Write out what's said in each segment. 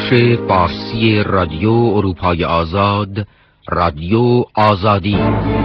بخش فارسی رادیو اروپای آزاد، رادیو آزادی.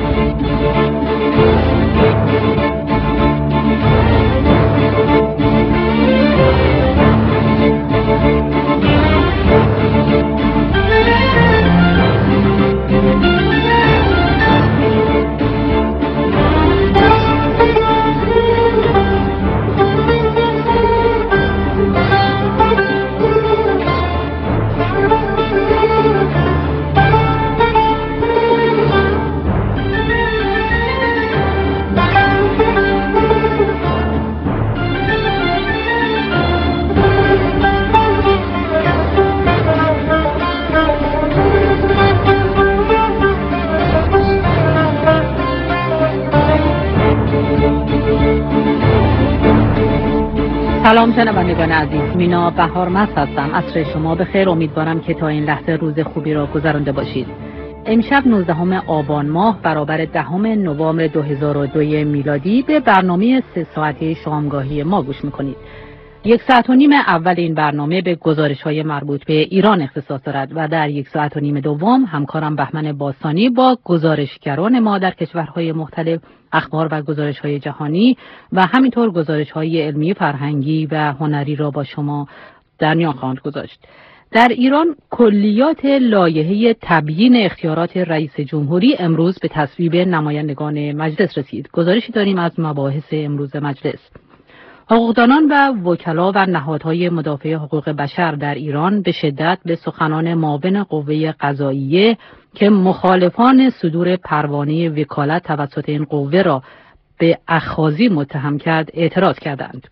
سلام شنوندگان عزیز، مینا بهارمست هستم. عصر شما بخیر. امیدوارم که تا این لحظه روز خوبی را گذرانده باشید. امشب 19 آبان ماه برابر 10 نوامبر 2002 میلادی به برنامه 3 ساعته شامگاهی ما گوش میکنید. 1 ساعت و نیم اول این برنامه به گزارش‌های مربوط به ایران اختصاص دارد و در 1 ساعت و نیم دوم همکارم بهمن باستانی با گزارشگران ما در کشورهای مختلف اخبار و گزارش‌های جهانی و همینطور گزارش‌های علمی، فرهنگی و هنری را با شما در میان خواهند گذاشت. در ایران کلیات لایحه تبیین اختیارات رئیس جمهوری امروز به تصویب نمایندگان مجلس رسید. گزارشی داریم از مباحث امروز مجلس. حقوقدانان و وکلا و نهادهای مدافع حقوق بشر در ایران به شدت به سخنان معاون قوه قضاییه که مخالفان صدور پروانه وکالت توسط این قوه را به اخاذی متهم کرد اعتراض کردند.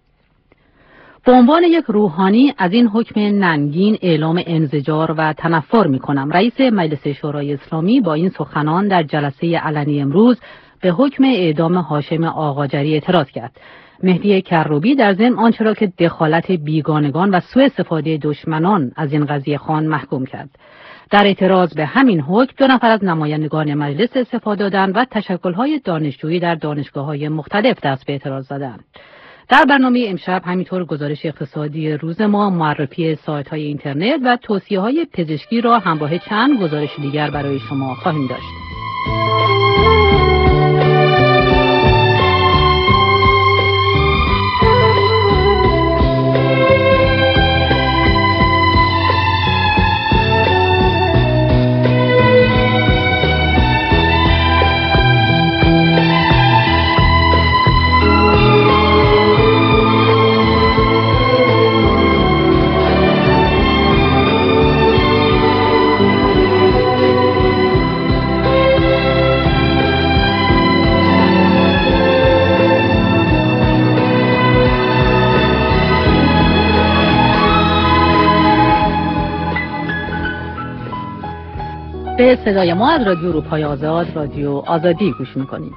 به عنوان یک روحانی از این حکم ننگین اعلام انزجار و تنفر می‌کنم. رئیس مجلس شورای اسلامی با این سخنان در جلسه علنی امروز به حکم اعدام هاشم آقاجری اعتراض کرد. مهدی کروبی در ضمن آنچه را که دخالت بیگانگان و سوء استفاده دشمنان از این قضیه خوان محکوم کرد. در اعتراض به همین حکم 2 نفر از نمایندگان مجلس استفاده دادند و تشکل‌های دانشجویی در دانشگاه‌های مختلف دست به اعتراض زدند. در برنامه امشب همینطور گزارش اقتصادی روز ما، معرفی سایت‌های اینترنت و توصیه‌های پزشکی را همراه چند گزارش دیگر برای شما خواهیم داشت. به صدای ما از رادیو اروپای آزاد، رادیو آزادی گوش میکنید.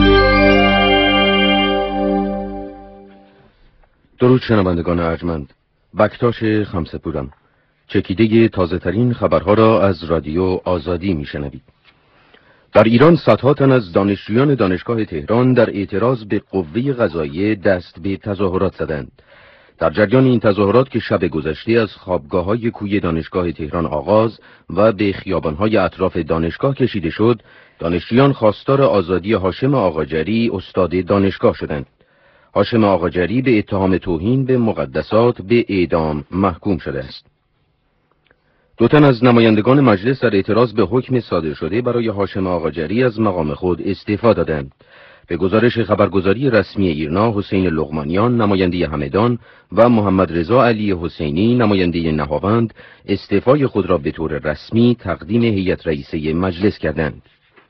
درود شنوندگان ارجمند. بکتاش خمسه‌پورم. چکیده تازه ترین خبرها را از رادیو آزادی میشنوید. در ایران صدها تن از دانشجویان دانشگاه تهران در اعتراض به قوه قضاییه دست به تظاهرات زدند. در جریان این تظاهرات که شب گذشته از خوابگاه‌های کوی دانشگاه تهران آغاز و به خیابان‌های اطراف دانشگاه کشیده شد، دانشجویان خواستار آزادی هاشم آقاجری استاد دانشگاه شدند. هاشم آقاجری به اتهام توهین به مقدسات به اعدام محکوم شده است. 2 تن از نمایندگان مجلس در اعتراض به حکم صادر شده برای هاشم آقاجری از مقام خود استعفا دادند. به گزارش خبرگزاری رسمی ایرنا، حسین لقمانیان نماینده همدان و محمد رضا علی حسینی نماینده نهاوند استعفای خود را به طور رسمی تقدیم هیئت رئیسه مجلس کردند.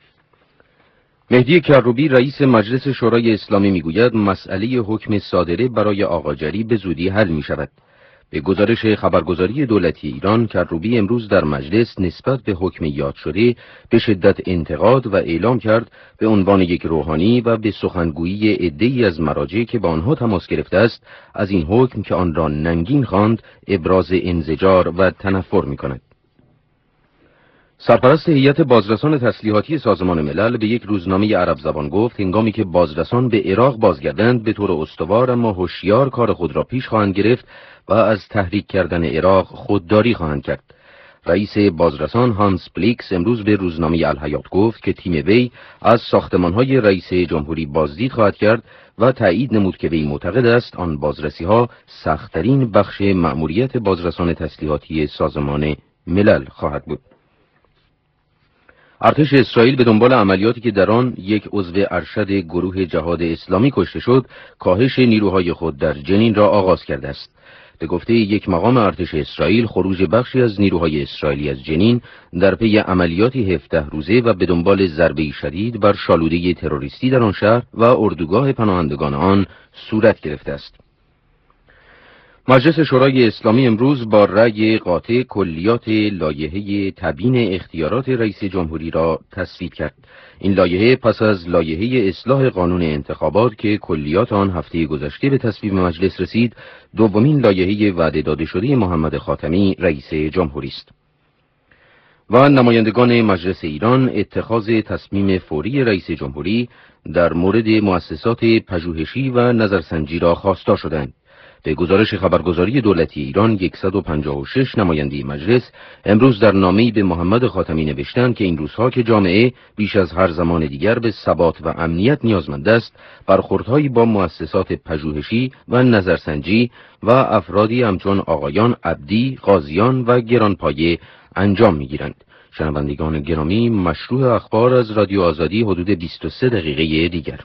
مهدی کروبی رئیس مجلس شورای اسلامی میگوید مسئله حکم صادره برای آقاجری به زودی حل می شود. به گزارش خبرگزاری دولتی ایران، کروبی امروز در مجلس نسبت به حکم یاد شده به شدت انتقاد و اعلام کرد به عنوان یک روحانی و به سخنگویی عده‌ای از مراجع که با آنها تماس گرفته است از این حکم که آن را ننگین خواند ابراز انزجار و تنفر می‌کند. سرپرست هیئت بازرسان تسلیحاتی سازمان ملل به یک روزنامه عرب زبان گفت هنگامی که بازرسان به عراق بازگردند به طور استوار اما هوشیار کار خود را پیش خواهند گرفت و از تحریک کردن عراق خودداری خواهند کرد. رئیس بازرسان هانس بلیکس امروز به روزنامه الحیات گفت که تیم وی از ساختمان‌های رئیس جمهوری بازدید خواهد کرد و تایید نمود که وی معتقد است آن بازرسی‌ها سخت‌ترین بخش مأموریت بازرسان تسلیحاتی سازمان ملل خواهد بود. ارتش اسرائیل به دنبال عملیاتی که در آن یک عضو ارشد گروه جهاد اسلامی کشته شد، کاهش نیروهای خود در جنین را آغاز کرده است. به گفته یک مقام ارتش اسرائیل، خروج بخشی از نیروهای اسرائیلی از جنین در پی عملیاتی 17 روزه و به دنبال ضربه‌ای شدید بر شالوده تروریستی در آن شهر و اردوگاه پناهندگان آن صورت گرفته است. مجلس شورای اسلامی امروز با رأی قاطع کلیات لایحه تبیین اختیارات رئیس جمهوری را تصویب کرد. این لایحه پس از لایحه اصلاح قانون انتخابات که کلیات آن هفته گذشته به تصویب مجلس رسید، دومین لایحه وعده داده شده محمد خاتمی رئیس جمهوری است. و نمایندگان مجلس ایران اتخاذ تصمیم فوری رئیس جمهوری در مورد مؤسسات پژوهشی و نظرسنجی را خواستار شدند. به گزارش خبرگزاری دولتی ایران 156 نماینده مجلس امروز در نامه‌ای به محمد خاتمی نوشتند که این روزها که جامعه بیش از هر زمان دیگر به ثبات و امنیت نیازمند است، برخوردهایی با مؤسسات پژوهشی و نظرسنجی و افرادی همچون آقایان عبدی، قاضیان و گرانپایه انجام می‌گیرند. شنوندگان گرامی، مشروع اخبار از رادیو آزادی حدود 23 دقیقه دیگر.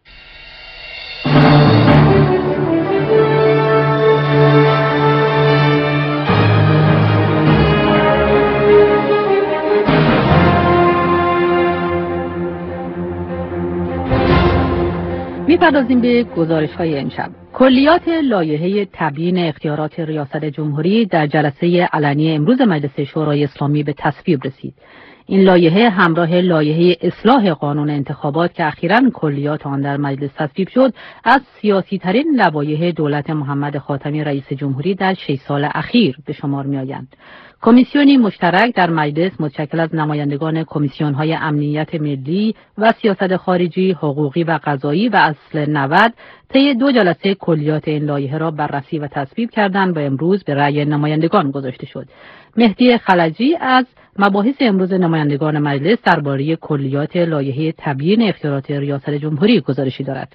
می‌پردازیم به گزارش‌های امشب. کلیات لایحه تبیین اختیارات ریاست جمهوری در جلسه علنی امروز مجلس شورای اسلامی به تصویب رسید. این لایحه همراه لایحه اصلاح قانون انتخابات که اخیراً کلیات آن در مجلس تصویب شد، از سیاسی‌ترین لوایح دولت محمد خاتمی رئیس جمهوری در 6 سال اخیر به شمار می‌آیند. کمیسیونی مشترک در مجلس متشکل از نمایندگان کمیسیون‌های امنیت ملی و سیاست خارجی، حقوقی و قضایی و اصل 90 طی 2 جلسه کلیات این لایحه را بررسی و تصویب کردند و امروز به رأی نمایندگان گذاشته شد. مهدی خلجی از مباحث امروز نمایندگان مجلس درباره کلیات لایحه تبیین اختیارات ریاست جمهوری گزارشی دارد.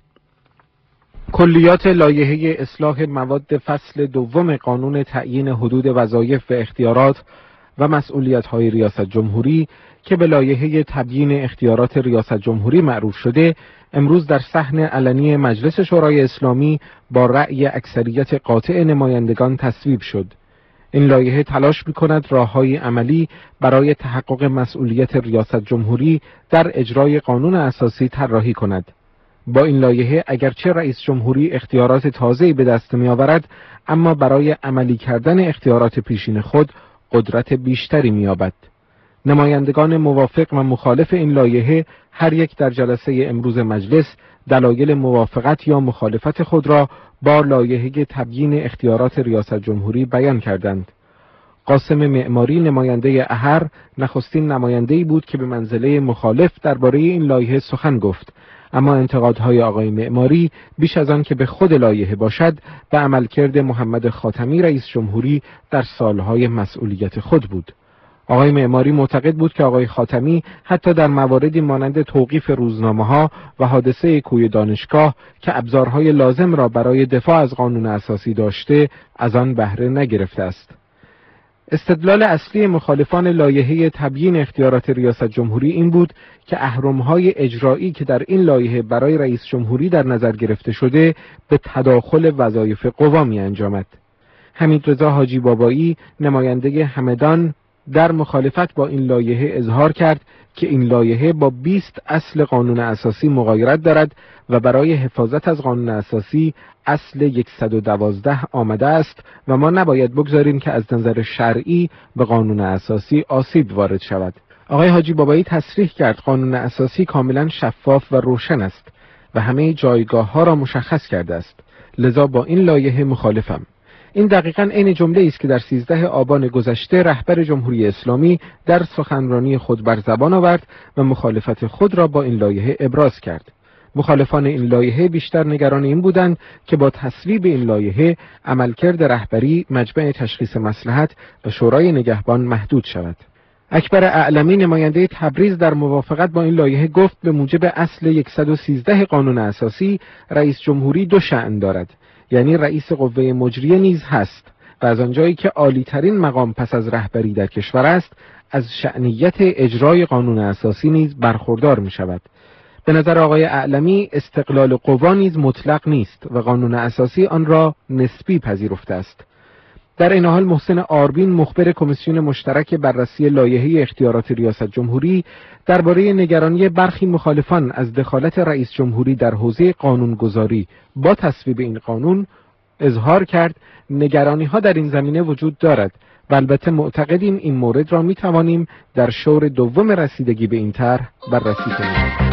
کلیات لایحه اصلاح مواد فصل دوم قانون تعیین حدود وظایف و اختیارات و مسئولیت‌های ریاست جمهوری که به لایحه تبیین اختیارات ریاست جمهوری معروف شده، امروز در صحن علنی مجلس شورای اسلامی با رأی اکثریت قاطع نمایندگان تصویب شد. این لایحه تلاش می‌کند راه‌های عملی برای تحقق مسئولیت ریاست جمهوری در اجرای قانون اساسی طراحی کند. با این لایحه اگرچه رئیس جمهوری اختیارات تازه‌ای به دست می‌آورد، اما برای عملی کردن اختیارات پیشین خود قدرت بیشتری می‌یابد. نمایندگان موافق و مخالف این لایحه هر یک در جلسه امروز مجلس دلایل موافقت یا مخالفت خود را با لایحه تبیین اختیارات ریاست جمهوری بیان کردند. قاسم معماری نماینده احر نخستین نماینده‌ای بود که به منزله مخالف درباره این لایحه سخن گفت، اما انتقادهای آقای معماری بیش از آن که به خود لایحه باشد به عملکرد محمد خاتمی رئیس جمهوری در سالهای مسئولیت خود بود. آقای معماری معتقد بود که آقای خاتمی حتی در مواردی مانند توقیف روزنامه‌ها و حادثه کوی دانشگاه که ابزارهای لازم را برای دفاع از قانون اساسی داشته، از آن بهره نگرفته است. استدلال اصلی مخالفان لایحه تبیین اختیارات ریاست جمهوری این بود که اهرم‌های اجرایی که در این لایحه برای رئیس جمهوری در نظر گرفته شده به تداخل وظایف قوا می‌انجامد. حمیدرضا حاجی بابایی نماینده همدان در مخالفت با این لایحه اظهار کرد که این لایحه با 20 اصل قانون اساسی مغایرت دارد و برای حفاظت از قانون اساسی اصل 112 آمده است و ما نباید بگذاریم که از نظر شرعی به قانون اساسی آسیب وارد شود. آقای حاجی بابایی تصریح کرد قانون اساسی کاملا شفاف و روشن است و همه جایگاه ها را مشخص کرده است، لذا با این لایحه مخالفم. این دقیقاً عین جمله‌ای است که در 13 آبان گذشته رهبر جمهوری اسلامی در سخنرانی خود بر زبان آورد و مخالفت خود را با این لایحه ابراز کرد. مخالفان این لایحه بیشتر نگران این بودند که با تصویب این لایحه عملکرد رهبری، مجمع تشخیص مصلحت و شورای نگهبان محدود شود. اکبر اعلمی نماینده تبریز در موافقت با این لایحه گفت به موجب اصل 113 قانون اساسی رئیس جمهوری دو شأن دارد، یعنی رئیس قوه مجریه نیز هست و از آنجایی که عالی ترین مقام پس از رهبری در کشور است از شأنیت اجرای قانون اساسی نیز برخوردار می شود. به نظر آقای اعلمی استقلال قوا نیز مطلق نیست و قانون اساسی آن را نسبی پذیرفته است. در این حال محسن آربین مخبر کمیسیون مشترک بررسی لایحه اختیارات ریاست جمهوری درباره نگرانی برخی مخالفان از دخالت رئیس جمهوری در حوزه قانونگذاری با تصویب این قانون اظهار کرد نگرانی‌ها در این زمینه وجود دارد و البته معتقدیم این مورد را می‌توانیم در شور دوم رسیدگی به این طرح بررسی کنیم.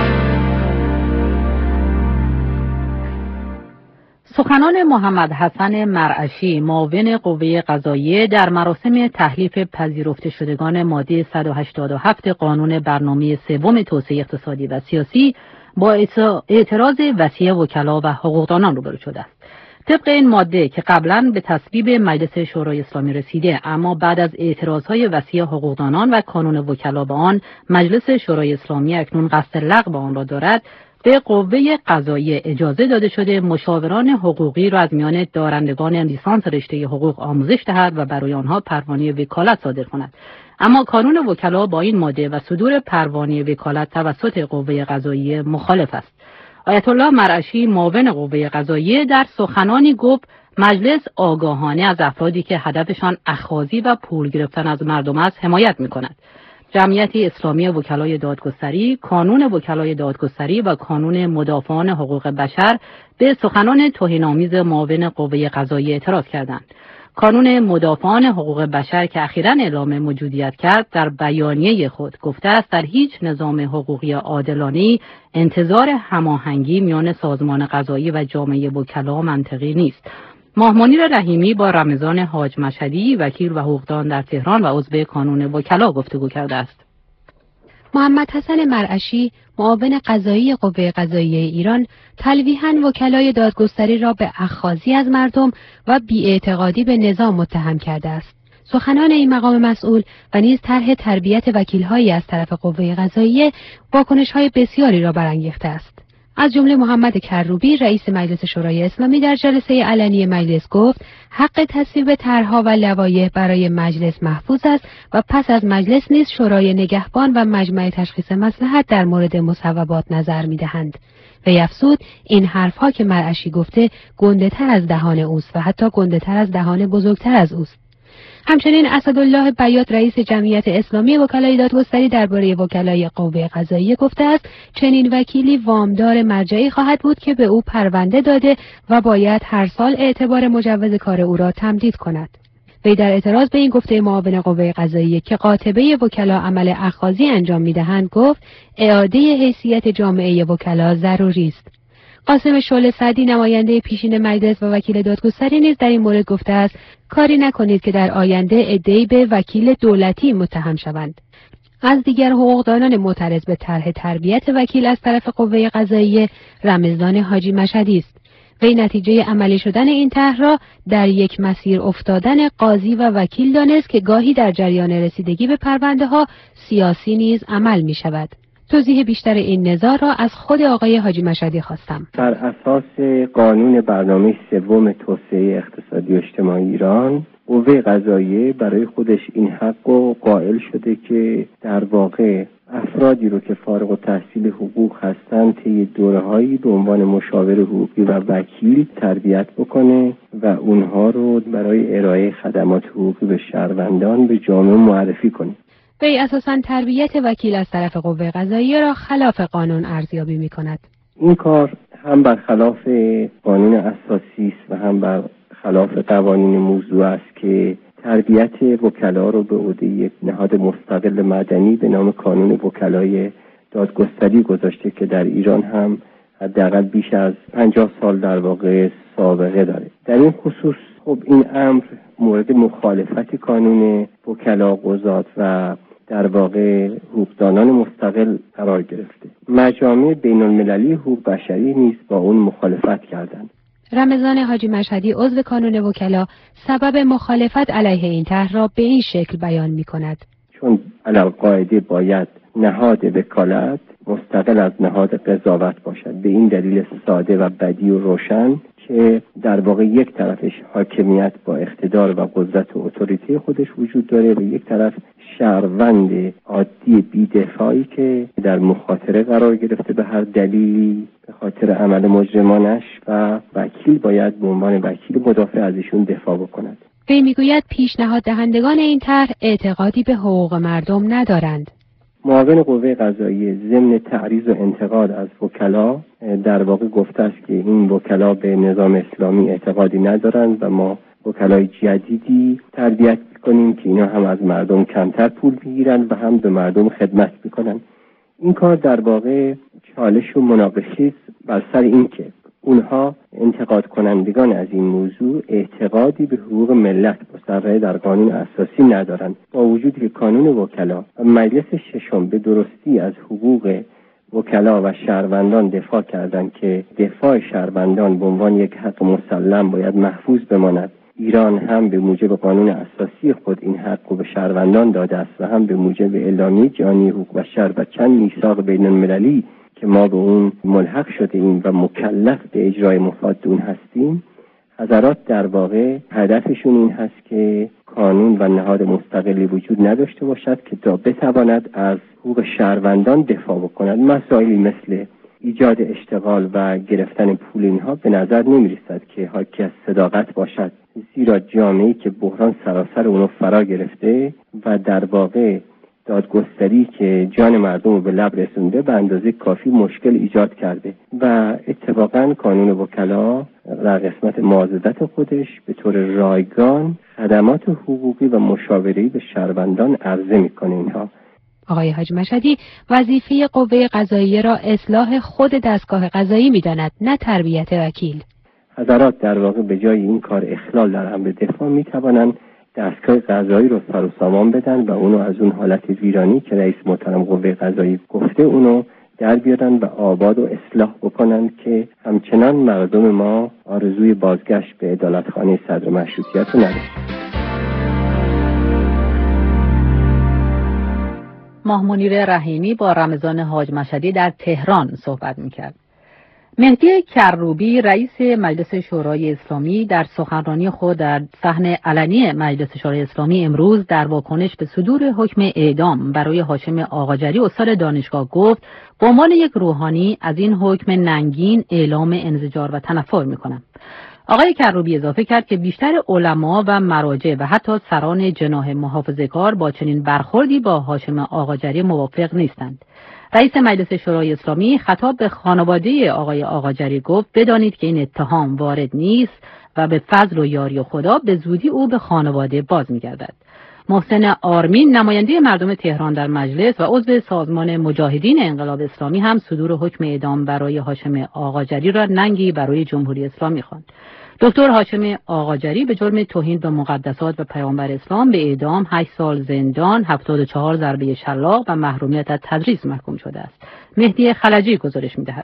سخنان محمد حسن مرعشی معاون قوه قضاییه در مراسم تحلیف پذیرفته شدگان ماده 187 قانون برنامه سوم توسعه اقتصادی و سیاسی با اعتراض وصی وکلا و حقوقدانان روبرو شده است. طبق این ماده که قبلا به تصویب مجلس شورای اسلامی رسیده اما بعد از اعتراضهای وصی حقوقدانان و کانون وکلا به آن مجلس شورای اسلامی اکنون قصد لغو آن را دارد، به قوه قضاییه اجازه داده شده مشاوران حقوقی را از میان دارندگان لیسانس رشته حقوق آموزش دهد و برای آنها پروانه وکالت صادر کند. اما کانون وکلا با این ماده و صدور پروانه وکالت توسط قوه قضاییه مخالف است. آیت الله مرعشی معاون قوه قضاییه در سخنانی گفت مجلس آگاهانه از افرادی که هدفشان اخاذی و پول گرفتن از مردم است حمایت می‌کند. جمعیت اسلامی وکلای دادگستری، کانون وکلای دادگستری و کانون مدافعان حقوق بشر به سخنان توهین‌آمیز معاون قوه قضاییه اعتراض کردند. کانون مدافعان حقوق بشر که اخیراً اعلام موجودیت کرد در بیانیه خود گفته است در هیچ نظام حقوقی عادلانه‌ای انتظار هماهنگی میان سازمان قضایی و جامعه وکلا منطقی نیست. ماه منیر رحیمی با رمضان حاج مشهدی وکیل و حقوقدان در تهران و عضو کانون وکلا گفتگو کرده است. محمد حسن مرعشی معاون قضایی قوه قضاییه ایران تلویحاً وکلای دادگستری را به اخاذی از مردم و بی‌اعتقادی به نظام متهم کرده است. سخنان این مقام مسئول و نیز طرح تربیت وکیل‌هایی از طرف قوه قضاییه واکنش‌های بسیاری را برانگیخته است. از جمله محمد کروبی رئیس مجلس شورای اسلامی در جلسه علنی مجلس گفت حق تصویب طرح‌ها و لوایح برای مجلس محفوظ است و پس از مجلس نیز شورای نگهبان و مجمع تشخیص مصلحت در مورد مصوبات نظر می‌دهند. وی افزود این حرف‌ها که مرعشی گفته گنده‌تر از دهان اوست و حتی گنده‌تر از دهان بزرگتر از اوست. همچنین اسدالله بیات رئیس جمعیت اسلامی وکلای دادگستری درباره وکلای قوه قضاییه گفته است چنین وکیلی وامدار مرجعی خواهد بود که به او پرونده داده و باید هر سال اعتبار مجوز کار او را تمدید کند. وی در اعتراض به این گفته معاون قوه قضاییه که قاطبه وکلا عمل اخاذی انجام می‌دهند گفت اعاده حیثیت جامعه وکلا ضروری است. قاسم شعله سعدی نماینده پیشین مجلس و وکیل دادگستری نیز در این مورد گفته است کاری نکنید که در آینده عده‌ای به وکیل دولتی متهم شوند. از دیگر حقوقدانان معترض به طرح تربیت وکیل از طرف قوه قضاییه رمضان حاجی مشهدی است. وی نتیجه عملی شدن این طرح را در یک مسیر افتادن قاضی و وکیل دانست که گاهی در جریان رسیدگی به پرونده‌ها سیاسی نیز عمل می شود. توضیح بیشتر این نزاع را از خود آقای حاجی مشهدی خواستم. بر اساس قانون برنامه سوم توسعه اقتصادی و اجتماعی ایران، قوه قضاییه برای خودش این حق رو قائل شده که در واقع افرادی رو که فارغ التحصیل حقوق هستند طی دوره‌هایی به عنوان مشاور حقوقی و وکیل تربیت بکنه و اونها رو برای ارائه خدمات حقوقی به شهروندان به جامعه معرفی کنه. وی اساساً تربیت وکیل از طرف قوه قضاییه را خلاف قانون ارزیابی می‌کند. این کار هم برخلاف قانون اساسی است و هم برخلاف قوانین موضوع است که تربیت وکلا رو به عهده یک نهاد مستقل مدنی به نام کانون وکلای دادگستری گذاشته که در ایران هم حداقل بیش از 50 سال در واقع سابقه داره. در این خصوص خب این امر مورد مخالفت کانون وکلا، قضات و در واقع حقوقدانان مستقل قرار گرفته. مجامع بین المللی حقوق بشری نیز با اون مخالفت کردند. رمضان حاجی مشهدی عضو کانون وکلا سبب مخالفت علیه این طرح را به این شکل بیان می‌کند: چون علاوه باید نهاد وکالت مستقل از نهاد قضاوت باشد، به این دلیل ساده و بدیع و روشن که در واقع یک طرفش حاکمیت با اقتدار و قدرت و اتوریته خودش وجود داره و یک طرف شهروند عادی بی‌دفاعی که در مخاطره قرار گرفته به هر دلیلی به خاطر عمل مجرمانش و وکیل باید به عنوان وکیل مدافع از ایشون دفاع بکند. وی میگوید پیشنهاد دهندگان این طرح اعتقادی به حقوق مردم ندارند. معاون قوه قضاییه ضمن تعریض و انتقاد از وکلا در واقع گفته است که این وکلا به نظام اسلامی اعتقادی ندارند و ما وکلای جدیدی تربیت می‌کنیم که اینا هم از مردم کمتر پول می‌گیرند و هم به مردم خدمت می‌کنند. این کار در واقع چالش و مناقشه است بر سر این که اونها انتقاد کنندگان از این موضوع اعتقادی به حقوق ملت مستقر در قانون اساسی ندارند، با وجودی که کانون وکلا و مجلس ششم به درستی از حقوق وکلا و شهروندان دفاع کردند که دفاع شهروندان به عنوان یک حق مسلم باید محفوظ بماند. ایران هم به موجب قانون اساسی خود این حق رو به شهروندان داده است و هم به موجب اعلامیه جهانی حقوق بشر و چند میثاق بین المللی که ما به اون ملحق شده ایم و مکلف به اجرای مفاد اون هستیم. حضرات در واقع هدفشون این هست که قانون و نهاد مستقلی وجود نداشته باشد که تا بتواند از حقوق شهروندان دفاع بکند. مسائلی مثل ایجاد اشتغال و گرفتن پول اینها به نظر نمی‌رسد که حاکی از صداقت باشد، زیرا جامعه‌ای که بحران سراسر اونو فرا گرفته و در واقع دادگستری که جان مردم رو به لب رسونده به اندازه کافی مشکل ایجاد کرده و اتفاقاً کانون وکلا در قسمت معاضدت خودش به طور رایگان خدمات حقوقی و مشاوره‌ای به شهروندان عرضه میکنه. اینها آقای حاجی مشهدی وظیفه قوه قضاییه را اصلاح خود دستگاه قضایی می‌داند، نه تربیت وکیل. حضرات در واقع به جای این کار اخلال در امر دفاع میتوانند دستگاه قضایی رو سر و سامان بدن و اونو از اون حالت ویرانی که رئیس محترم قوه قضایی گفته اونو در بیارن و آباد و اصلاح بکنن که همچنان مردم ما آرزوی بازگشت به عدالتخانه صدر مشروطیت رو نداشتن. ماه منیر رحیمی با رمضان حاج مشهدی در تهران صحبت میکرد. مهدی کروبی رئیس مجلس شورای اسلامی در سخنرانی خود در صحن علنی مجلس شورای اسلامی امروز در واکنش به صدور حکم اعدام برای هاشم آقاجری استاد دانشگاه گفت به عنوان یک روحانی از این حکم ننگین اعلام انزجار و تنفر میکنم. آقای کروبی اضافه کرد که بیشتر علما و مراجع و حتی سران جناح محافظه‌کار با چنین برخوردی با هاشم آقاجری موافق نیستند. رئیس مجلس شورای اسلامی خطاب به خانواده آقای آقاجری گفت بدانید که این اتهام وارد نیست و به فضل و یاری خدا به زودی او به خانواده باز می‌گردد. محسن آرمین نماینده مردم تهران در مجلس و عضو سازمان مجاهدین انقلاب اسلامی هم صدور حکم اعدام برای هاشم آقاجری را ننگی برای جمهوری اسلامی خواند. دکتر هاشم آقاجری به جرم توهین به مقدسات و پیامبر اسلام به اعدام 8 سال زندان، 74 ضربه شلاق و محرومیت از تدریس محکوم شده است. مهدی خلجی گزارش می‌دهد.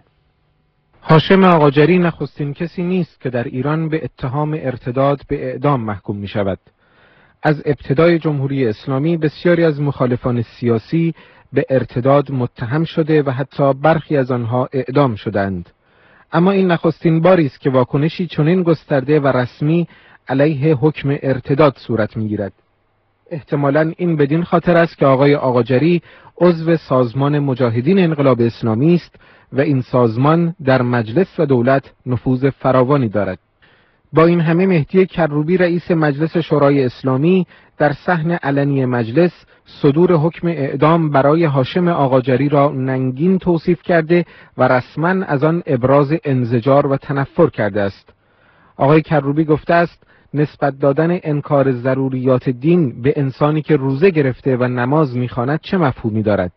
هاشم آقاجری نخستین کسی نیست که در ایران به اتهام ارتداد به اعدام محکوم می‌شود. از ابتدای جمهوری اسلامی بسیاری از مخالفان سیاسی به ارتداد متهم شده و حتی برخی از آنها اعدام شدند. اما این نخستین باری است که واکنشی چنین گسترده و رسمی علیه حکم ارتداد صورت می‌گیرد. احتمالاً این بدین خاطر است که آقای آقاجری عضو سازمان مجاهدین انقلاب اسلامی است و این سازمان در مجلس و دولت نفوذ فراوانی دارد. با این همه مهدی کروبی رئیس مجلس شورای اسلامی در صحن علنی مجلس صدور حکم اعدام برای هاشم آقاجری را ننگین توصیف کرده و رسما از آن ابراز انزجار و تنفر کرده است. آقای کروبی گفته است نسبت دادن انکار ضروریات دین به انسانی که روزه گرفته و نماز می‌خواند چه مفهومی دارد؟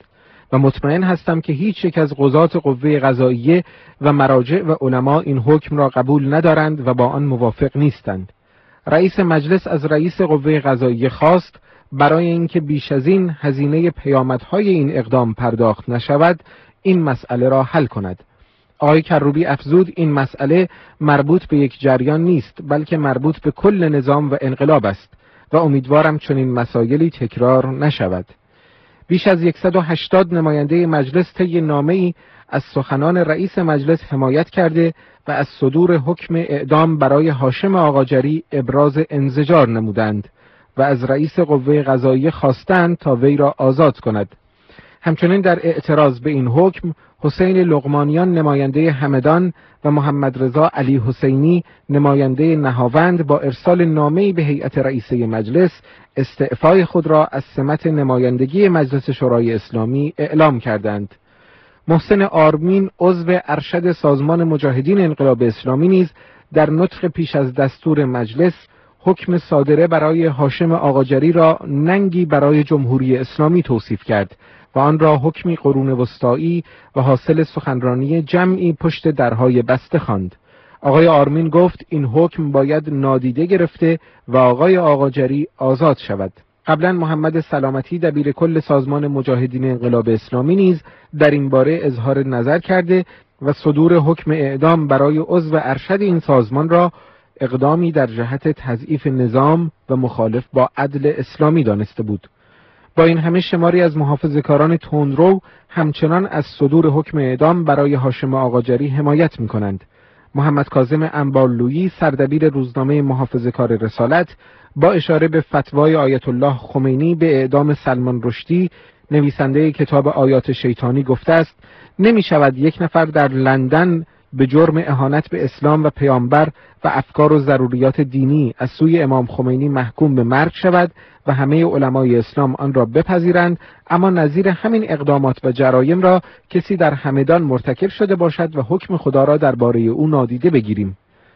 و مطمئن هستم که هیچ یک از قضات قوه قضاییه و مراجع و علما این حکم را قبول ندارند و با آن موافق نیستند. رئیس مجلس از رئیس قوه قضاییه خواست برای اینکه بیش از این هزینه پیامدهای این اقدام پرداخت نشود این مسئله را حل کند. آقای کروبی افزود این مسئله مربوط به یک جریان نیست بلکه مربوط به کل نظام و انقلاب است و امیدوارم چنین مسائلی تکرار نشود. بیش از 180 نماینده مجلس طی نامه‌ای از سخنان رئیس مجلس حمایت کرده و از صدور حکم اعدام برای هاشم آقاجری ابراز انزجار نمودند و از رئیس قوه قضاییه خواستند تا وی را آزاد کند. همچنین در اعتراض به این حکم حسین لقمانیان نماینده همدان و محمد رضا علی حسینی نماینده نهاوند با ارسال نامه‌ای به هیئت رئیسه مجلس استعفای خود را از سمت نمایندگی مجلس شورای اسلامی اعلام کردند. محسن آرمین عضو ارشد سازمان مجاهدین انقلاب اسلامی نیز در نطق پیش از دستور مجلس حکم صادره برای هاشم آقاجری را ننگی برای جمهوری اسلامی توصیف کرد و آن را حکمی قرون وسطایی و حاصل سخنرانی جمعی پشت درهای بسته خواند. آقای آرمین گفت این حکم باید نادیده گرفته و آقای آقاجری آزاد شود. قبلا محمد سلامتی دبیر کل سازمان مجاهدین انقلاب اسلامی نیز در این باره اظهار نظر کرده و صدور حکم اعدام برای عضو ارشد این سازمان را اقدامی در جهت تضعیف نظام و مخالف با عدل اسلامی دانسته بود. با این همه شماری از محافظه‌کاران تندرو همچنان از صدور حکم اعدام برای هاشم آقاجری حمایت می‌کنند. محمد کاظم انبارلویی سردبیر روزنامه محافظه‌کار رسالت با اشاره به فتوای آیت الله خمینی به اعدام سلمان رشدی نویسنده کتاب آیات شیطانی گفته است نمی شود یک نفر در لندن به جرم اهانت به اسلام و پیامبر و افکار و ضروریات دینی از سوی امام خمینی محکوم به مرگ شود و همه علمای اسلام آن را بپذیرند، اما نظیر همین اقدامات و جرایم را کسی در همدان مرتکب شده باشد و حکم خدا را درباره او نادیده بگیریم.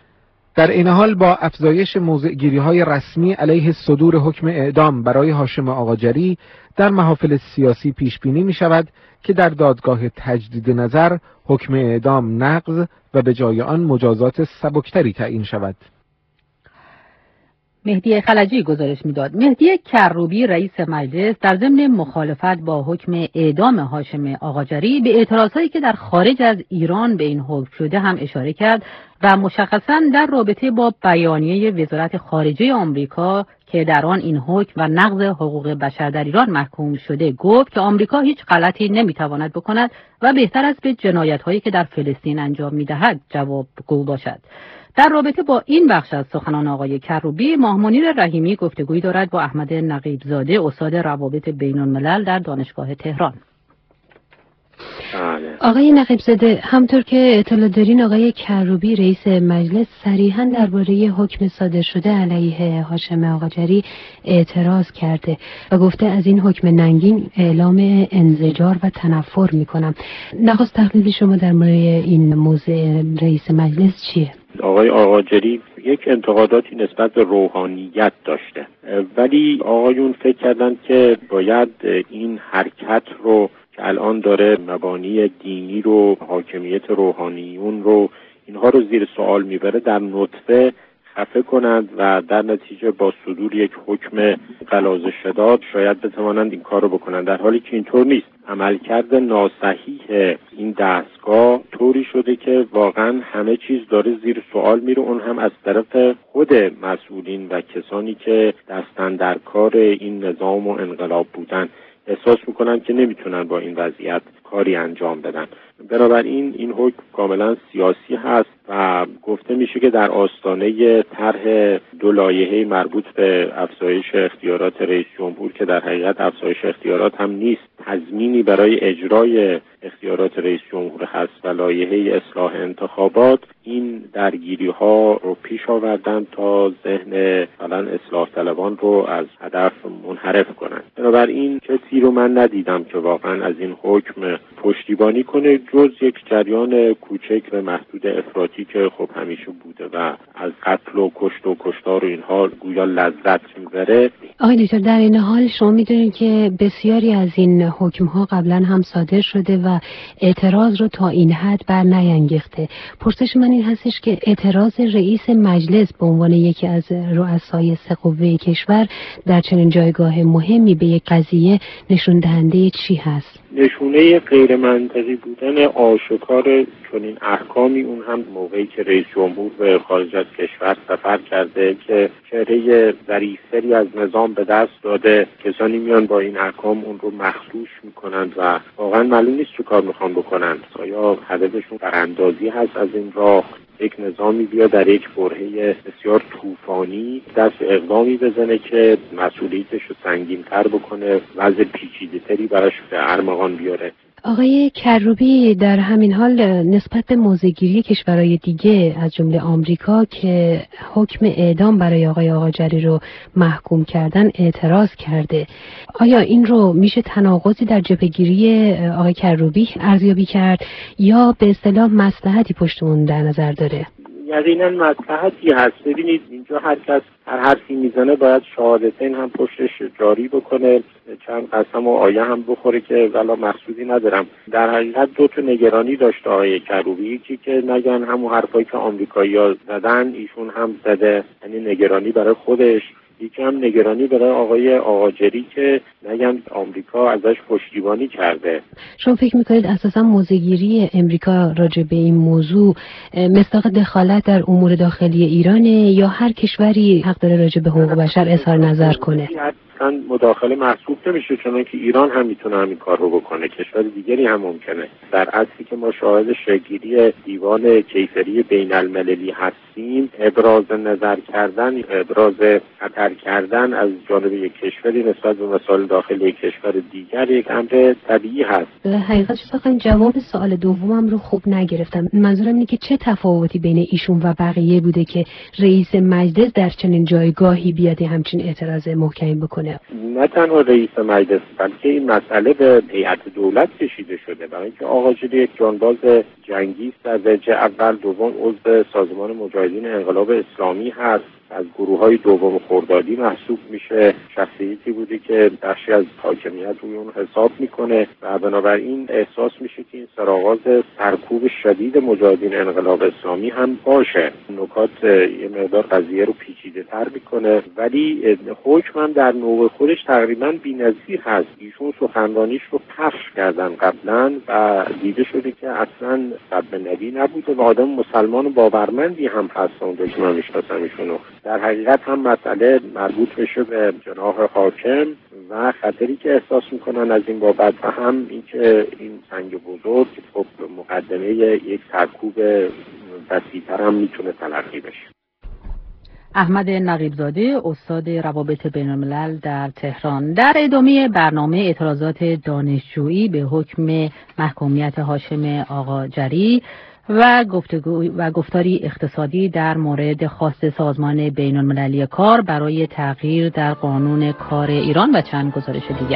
در این حال با افزایش موضع‌گیری‌های رسمی علیه صدور حکم اعدام برای هاشم آقاجری در محافل سیاسی پیش بینی می شود که در دادگاه تجدید نظر حکم اعدام نقض و به جای آن مجازات سبکتری تعیین شود. مهدی خلجی گزارش میداد. مهدی کروبی رئیس مجلس در ضمن مخالفت با حکم اعدام هاشم آقاجری به اعتراضاتی که در خارج از ایران به این حکم شده هم اشاره کرد و مشخصاً در رابطه با بیانیه وزارت خارجه آمریکا که در آن این حکم و نقض حقوق بشر در ایران محکوم شده گفت که آمریکا هیچ غلطی نمیتواند بکند و بهتر است به جنایت‌هایی که در فلسطین انجام می‌دهد جوابگو باشد. در رابطه با این بخش از سخنان آقای کروبی، ماه منیر رحیمی گفتگویی دارد با احمد نقیب‌زاده استاد روابط بین‌الملل در دانشگاه تهران. آقای نقیب‌زاده، همطور که اطلاع دارین آقای کروبی رئیس مجلس صریحاً درباره حکم صادر شده علیه هاشم آقاجری اعتراض کرده و گفته از این حکم ننگین اعلام انزجار و تنفر میکنم. نخست تحلیل شما در مورد این موضوع رئیس مجلس چیه؟ آقای آقاجری یک انتقاداتی نسبت به روحانیت داشته، ولی آقایون فکر کردن که باید این حرکت رو که الان داره مبانی دینی رو، حاکمیت روحانیون رو، اینها رو زیر سوال میبره، در نطفه خفه کنند و در نتیجه با صدور یک حکم غلاظه شداد شاید بتوانند این کار رو بکنند، در حالی که اینطور نیست. عملکرد ناصحیح این دستگاه طوری شده که واقعا همه چیز داره زیر سوال میره، اون هم از طرف خود مسئولین و کسانی که دستن در کار این نظام و انقلاب بودن. احساس میکنن که نمیتونن با این وضعیت کاری انجام بدن. بنابراین این حکم کاملا سیاسی هست و گفته میشه که در آستانه طرح دو لایحه مربوط به افزایش اختیارات رئیس جمهور که در حقیقت افزایش اختیارات هم نیست، تضمینی برای اجرای اختیارات رئیس جمهور هست و لایحه اصلاح انتخابات، این درگیری ها رو پیش آوردن تا ذهن مثلا اصلاح طلبان رو از هدف منحرف کنن. بنابراین کسی رو من ندیدم که واقعا از این حکم پشتیبانی کنه، جز یک جریان کوچک و محدود افراطی که خب همیشه بوده و از قتل و کشت و کشتار و اینها گویا لذت میبره. آقای دکتر، در این حال شما میدونید که بسیاری از این حکم‌ها قبلا هم صادر شده و اعتراض رو تا این حد بر نیانگیخته. پرسش من این هستش که اعتراض رئیس مجلس به عنوان یکی از رؤسای سه قوه کشور در چنین جایگاه مهمی به یک قضیه نشون دهنده چی هست؟ نشونه غیر منطقی بودن آشکار چنین احکامی، اون هم موقعی که رئیس جمهور به خارج از کشور سفر کرده که چهره ظریف‌تری از نظام به دست داده، کسانی میان با این احکام اون رو مخدوش میکنند و واقعا معلوم نیست چه کار میخوان بکنند. آیا هدفشون براندازی هست از این راه، یک نظامی بیا در یک برهه بسیار طوفانی دست اقدامی بزنه که مسئولیتش رو سنگین‌تر بکنه، وضع پیچیده‌تری براش به ارمغان بیاره؟ آقای کروبی در همین حال نسبت به موضع‌گیری کشورهای دیگه از جمله آمریکا که حکم اعدام برای آقای آقاجری رو محکوم کردن اعتراض کرده. آیا این رو میشه تناقضی در جبهه‌گیری آقای کروبی ارزیابی کرد یا به اصطلاح مصلحتی پشت اون در نظر داره؟ یقینا مصلحتی هست. ببینید اینجا هر کس هر حرفی میزنه باید شهادتین هم پشتش جاری بکنه، چند قسم و آیه هم بخوره که والا مقصودی ندارم. در حقیقت دو تا نگرانی داشته آقای کروبی، یکی که نگن همون حرفایی که آمریکایی‌ها زدن ایشون هم زده، یعنی نگرانی برای خودش، یکی هم نگرانی برای آقای آقاجری که نگن آمریکا ازش پشتیبانی کرده. شما فکر میکنید اساسا موضع‌گیری امریکا راجع به این موضوع مصداق دخالت در امور داخلی ایرانه یا هر کشوری حق داره راجع به حقوق بشر اظهار نظر کنه؟ مداخله محسوب نمیشه، چون که ایران هم میتونه همین کار رو بکنه، کشور دیگری هم ممکنه. در اصلی که ما شاهد شکل‌گیری دیوان کیفری بین المللی هستیم، ابراز نظر کردن، ابراز خطر کردن از جانب یک کشوری نسبت به مسائل داخلی یک کشور دیگر یک امر طبیعی هست. حقیقتش بخواین جواب سوال دومم رو خوب نگرفتم. منظورم اینه که چه تفاوتی بین ایشون و بقیه بوده که رئیس مجلس در چنین جایگاهی بیاد همچین اعتراض محکمی بکنه؟ نه تنها رئیس مجلس بلکه این مسئله به هیئت دولت کشیده شده، برای اینکه آقاجری یک جانباز جنگی است در درجه اول، دوم عضو سازمان مجاهدین انقلاب اسلامی هست، از گروه‌های دوم خردادی محسوب میشه، شخصیتی بوده که بخشی از حاکمیت روی اون حساب میکنه و بنابراین احساس میشه که این سرآغاز سرکوب شدید مجاهدین انقلاب اسلامی هم باشه. نکات یه مقدار قضیه رو پیچیده تر میکنه، ولی حکم هم در نوع خودش تقریبا بی‌نظیر هست. ایشون سخنرانیش رو پخش کردن قبلا و دیده شده که اصلا سب نبی نبوده و آدم مسلمان و باورمندی هم هست. اونجا که من میشناسم ایشونو، در حقیقت هم مسئله مربوط بشه به جناح حاکم و خطری که احساس میکنن از این بابت و هم اینکه این سنگ بزرگ خب مقدمه یک سرکوب وسیع‌تر هم میتونه تلقی بشه. احمد نقیب‌زاده، استاد روابط بین‌الملل در تهران، در ادامه برنامه اعتراضات دانشجویی به حکم محکومیت هاشم آقاجری و گفتاری اقتصادی در مورد خواست سازمان بین‌المللی کار برای تغییر در قانون کار ایران و چند گزارش دیگر.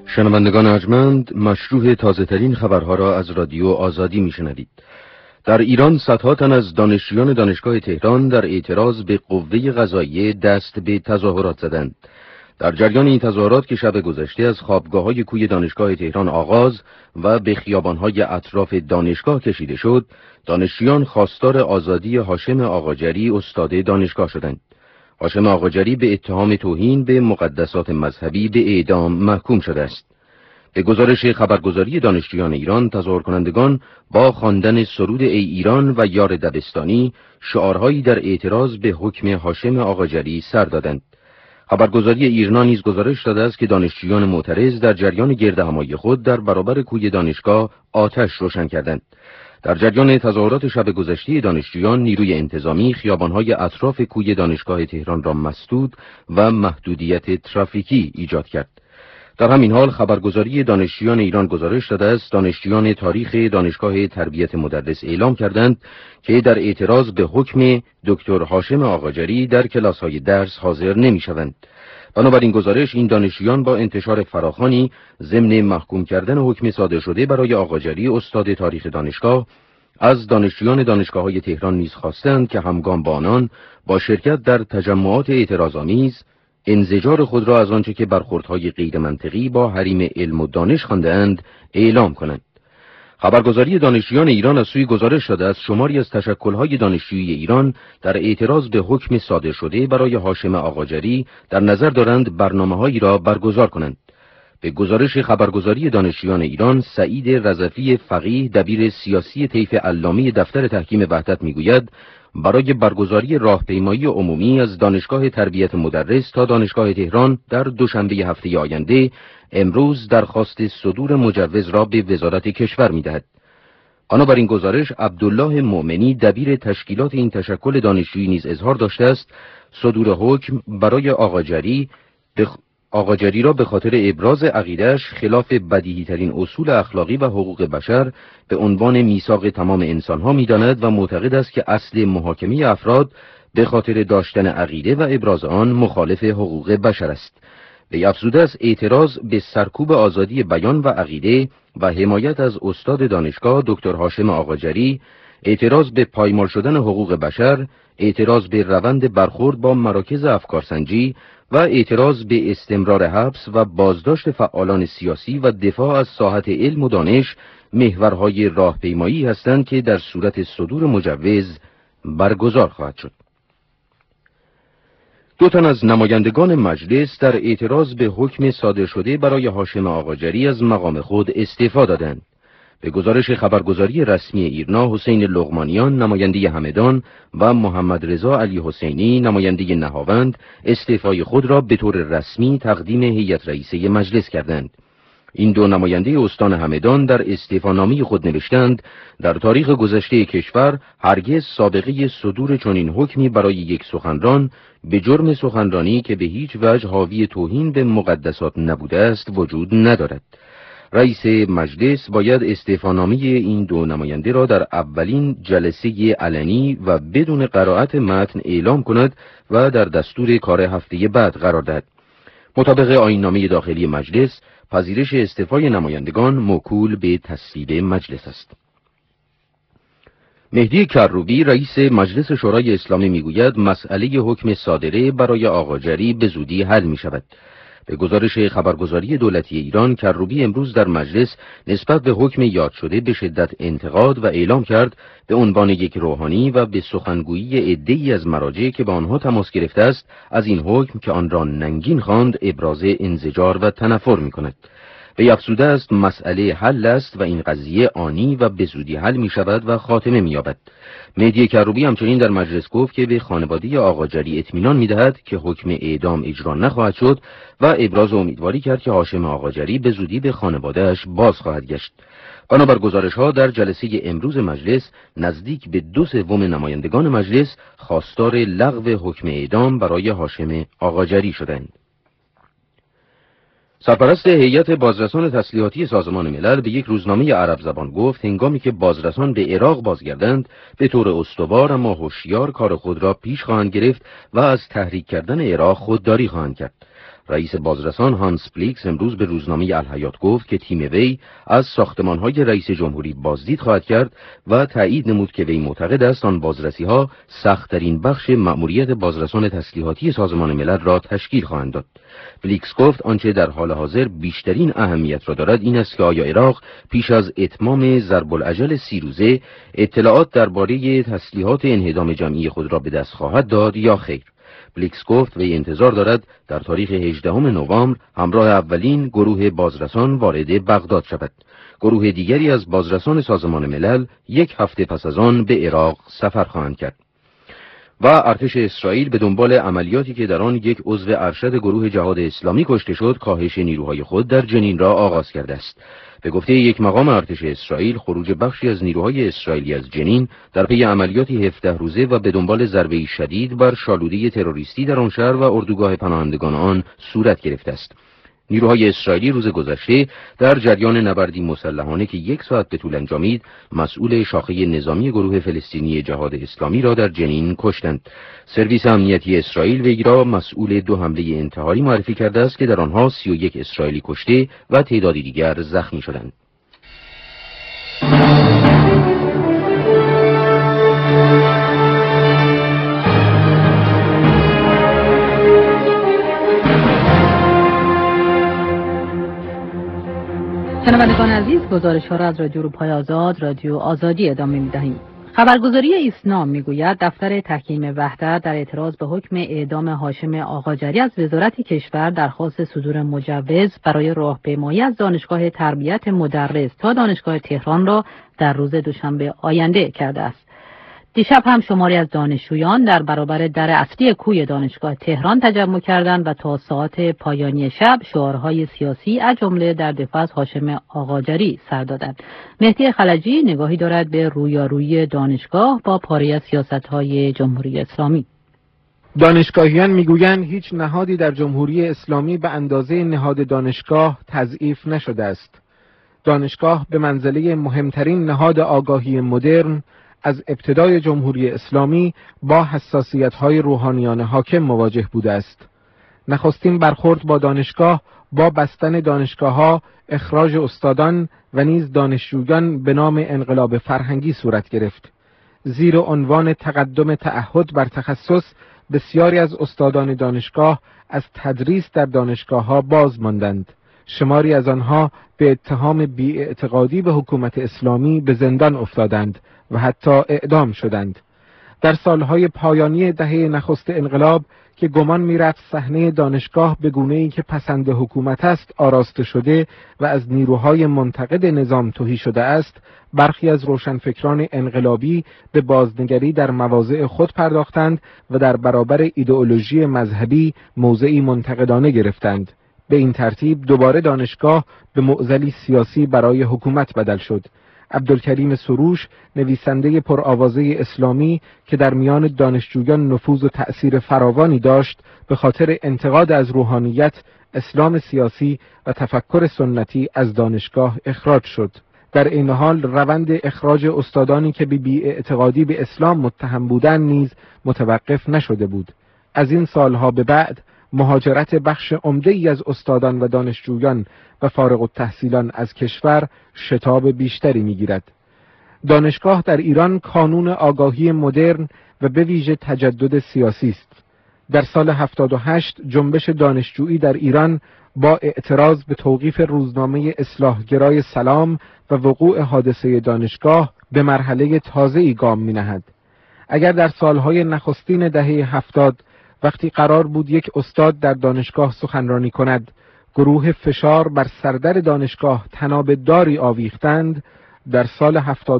شنوندگان ارجمند، مشروع تازه‌ترین خبرها را از رادیو آزادی میشنوید. در ایران صدها تن از دانشجویان دانشگاه تهران در اعتراض به قوه قضاییه دست به تظاهرات زدند. در جریان این تظاهرات که شب گذشته از خوابگاه‌های کوی دانشگاه تهران آغاز و به خیابان‌های اطراف دانشگاه کشیده شد، دانشجویان خواستار آزادی هاشم آقاجری استاد دانشگاه شدند. هاشم آقاجری به اتهام توهین به مقدسات مذهبی به اعدام محکوم شده است. به گزارش خبرگزاری دانشجویان ایران، تظاهر کنندگان با خواندن سرود ای ایران و یار دبستانی شعارهایی در اعتراض به حکم هاشم آقاجری سر دادند. خبرگزاری ایرنا نیز گزارش داده است که دانشجویان معترض در جریان گردهمایی خود در برابر کوی دانشگاه آتش روشن کردند. در جریان تظاهرات شب گذشته دانشجویان، نیروی انتظامی خیابان‌های اطراف کوی دانشگاه تهران را مسدود و محدودیت ترافیکی ایجاد کرد. در همین حال خبرگزاری دانشجویان ایران گزارش داده است دانشجویان تاریخ دانشگاه تربیت مدرس اعلام کردند که در اعتراض به حکم دکتر هاشم آقاجری در کلاس‌های درس حاضر نمی‌شوند. بنابراین گزارش این دانشجویان با انتشار فراخوانی ضمن محکوم کردن حکم صادر شده برای آقاجری استاد تاریخ دانشگاه از دانشجویان دانشگاه‌های تهران نیز خواستند که همگام با آنان با شرکت در تجمعات اعتراض‌آمیز انزجار خود را از آنچه که برخوردهای غیر منطقی با حریم علم و دانش خوانده‌اند اعلام کنند. خبرگزاری دانشجویان ایران از سوی گزارش داده است شماری از تشکل‌های دانشجویی ایران در اعتراض به حکم صادر شده برای هاشم آقاجری در نظر دارند برنامه‌هایی را برگزار کنند. به گزارش خبرگزاری دانشجویان ایران، سعید رضفی فقیه دبیر سیاسی طیف علمی دفتر تحکیم وحدت میگوید برای برگزاری راهپیمایی عمومی از دانشگاه تربیت مدرس تا دانشگاه تهران در دوشنبه هفته آینده امروز درخواست صدور مجوز را به وزارت کشور می‌دهد. بنابراین گزارش عبدالله مؤمنی دبیر تشکیلات این تشکل دانشجویی نیز اظهار داشته است صدور حکم برای آقاجری را به خاطر ابراز عقیده‌اش خلاف بدیهی‌ترین اصول اخلاقی و حقوق بشر به عنوان میثاق تمام انسان‌ها می‌داند و معتقد است که اصل محاکمه افراد به خاطر داشتن عقیده و ابراز آن مخالف حقوق بشر است. به افزوده است اعتراض به سرکوب آزادی بیان و عقیده و حمایت از استاد دانشگاه دکتر هاشم آقاجری، اعتراض به پایمال شدن حقوق بشر، اعتراض به روند برخورد با مراکز افکارسنجی و اعتراض به استمرار حبس و بازداشت فعالان سیاسی و دفاع از ساحت علم و دانش محورهای راهپیمایی هستند که در صورت صدور مجوز برگزار خواهد شد. 2 تن از نمایندگان مجلس در اعتراض به حکم صادر شده برای هاشم آقاجری از مقام خود استعفا دادند. به گزارش خبرگزاری رسمی ایرنا، حسین لقمانیان نماینده همدان و محمد رضا علی حسینی نماینده نهاوند استعفای خود را به طور رسمی تقدیم هیئت رئیسه مجلس کردند. این 2 نماینده استان همدان در استعفانامه خود نوشتند در تاریخ گذشته کشور هرگز سابقه صدور چنین حکمی برای یک سخنران به جرم سخنرانی که به هیچ وجه حاوی توهین به مقدسات نبوده است وجود ندارد. رئیس مجلس باید استعفانامه این 2 نماینده را در اولین جلسه علنی و بدون قرائت متن اعلام کند و در دستور کار هفته بعد قرار دهد. مطابق آیین‌نامه داخلی مجلس، پذیرش استعفای نمایندگان موکول به تصویب مجلس است. مهدی کروبی رئیس مجلس شورای اسلامی میگوید مسئله حکم صادره برای آقاجری به زودی حل می شود. به گزارش خبرگزاری دولتی ایران، کروبی امروز در مجلس نسبت به حکم یاد شده به شدت انتقاد و اعلام کرد به عنوان یک روحانی و به سخنگویی عده‌ای از مراجع که با آنها تماس گرفته است از این حکم که آن را ننگین خواند ابراز انزجار و تنفر می‌کند. به افزوده است مسئله حل است و این قضیه آنی و به زودی حل می شود و خاتمه می یابد. مهدی کروبی همچنین در مجلس گفت که به خانواده آقاجری اطمینان می دهد که حکم اعدام اجرا نخواهد شد و ابراز امیدواری کرد که هاشم آقاجری به زودی به خانواده‌اش باز خواهد گشت. بنابر گزارش‌ها در جلسه امروز مجلس نزدیک به 2/3 نمایندگان مجلس خواستار لغو حکم اعدام برای هاشم آقاجری شدند. سرپرست هیئت بازرسان تسلیحاتی سازمان ملل به یک روزنامه عرب زبان گفت هنگامی که بازرسان به عراق بازگردند به طور استوار اما هوشیار کار خود را پیش خواهند گرفت و از تحریک کردن عراق خودداری خواهند کرد. رئیس بازرسان هانس بلیکس امروز به روزنامه الحیات گفت که تیم وی از ساختمان‌های رئیس جمهوری بازدید خواهد کرد و تایید نمود که وی معتقد است آن بازرسی‌ها سخت‌ترین بخش مأموریت بازرسان تسلیحاتی سازمان ملل را تشکیل خواهند داد. بلیکس گفت آنچه در حال حاضر بیشترین اهمیت را دارد این است که آیا عراق پیش از اتمام ضرب الاجل 30 روزه اطلاعات درباره تسلیحات انهدام جمعی خود را به دست خواهد داد یا خیر. بلیکس گفت وی انتظار دارد در تاریخ 18 نوامبر همراه اولین گروه بازرسان وارد بغداد شود. گروه دیگری از بازرسان سازمان ملل یک هفته پس از آن به عراق سفر خواهند کرد. و ارتش اسرائیل به دنبال عملیاتی که در آن یک عضو ارشد گروه جهاد اسلامی کشته شد، کاهش نیروهای خود در جنین را آغاز کرده است. به گفته یک مقام ارتش اسرائیل، خروج بخشی از نیروهای اسرائیلی از جنین در پی عملیاتی 17 روزه و به دنبال ضربه‌ای شدید بر شالوده تروریستی در آن شهر و اردوگاه پناهندگان آن صورت گرفته است. نیروهای اسرائیلی روز گذشته در جریان نبردی مسلحانه که 1 ساعت به طول انجامید، مسئول شاخه نظامی گروه فلسطینی جهاد اسلامی را در جنین کشتند. سرویس امنیتی اسرائیل وی را مسئول 2 حمله انتحاری معرفی کرده است که در آنها 31 اسرائیلی کشته و تعدادی دیگر زخمی شدند. شنوندگان عزیز، گزارش‌ها را از رادیو اروپای آزاد، رادیو آزادی ادامه می‌دهیم. خبرگزاری ایسنا میگوید دفتر تحکیم وحدت در اعتراض به حکم اعدام هاشم آقاجری از وزارت کشور درخواست صدور مجوز برای راهپیمایی از دانشگاه تربیت مدرس تا دانشگاه تهران را در روز دوشنبه آینده کرده است. دیشب هم شماری از دانشجویان در برابر در اصلی کوی دانشگاه تهران تجمع کردند و تا ساعات پایانی شب شعارهای سیاسی از جمله در دفاع از هاشم آقاجری سر دادند. مهدی خلجی نگاهی دارد به رویارویی دانشگاه با پاره از سیاست‌های جمهوری اسلامی. دانشگاهیان میگویند هیچ نهادی در جمهوری اسلامی به اندازه نهاد دانشگاه تضعیف نشده است. دانشگاه به منزله مهمترین نهاد آگاهی مدرن از ابتدای جمهوری اسلامی با حساسیت‌های روحانیان حاکم مواجه بوده است. نخستین برخورد با دانشگاه با بستن دانشگاه‌ها، اخراج استادان و نیز دانشجویان به نام انقلاب فرهنگی صورت گرفت. زیر عنوان تقدم تعهد بر تخصص، بسیاری از استادان دانشگاه از تدریس در دانشگاه‌ها باز ماندند. شماری از آنها به اتهام بی‌اعتقادی به حکومت اسلامی به زندان افتادند و حتی اعدام شدند. در سالهای پایانی دهه نخست انقلاب که گمان می‌رفت صحنه دانشگاه به گونه‌ای که پسند حکومت است آراسته شده و از نیروهای منتقد نظام تهی شده است، برخی از روشنفکران انقلابی به بازنگری در مواضع خود پرداختند و در برابر ایدئولوژی مذهبی موضعی منتقدانه گرفتند. به این ترتیب دوباره دانشگاه به معضلی سیاسی برای حکومت بدل شد. عبدالکریم سروش، نویسنده پرآوازه اسلامی که در میان دانشجویان نفوذ و تأثیر فراوانی داشت، به خاطر انتقاد از روحانیت، اسلام سیاسی و تفکر سنتی از دانشگاه اخراج شد. در این حال روند اخراج استادانی که به بی‌اعتقادی به اسلام متهم بودند نیز متوقف نشده بود. از این سالها به بعد مهاجرت بخش عمده‌ای از استادان و دانشجویان و فارغ التحصیلان از کشور شتاب بیشتری می‌گیرد. دانشگاه در ایران کانون آگاهی مدرن و به ویژه تجدد سیاسی است. در سال 78 جنبش دانشجویی در ایران با اعتراض به توقیف روزنامه اصلاحگرای سلام و وقوع حادثه دانشگاه به مرحله تازه‌ای گام می‌نهد. اگر در سالهای نخستین دهه 70 وقتی قرار بود یک استاد در دانشگاه سخنرانی کند، گروه فشار بر سردر دانشگاه طناب داری آویختند، در سال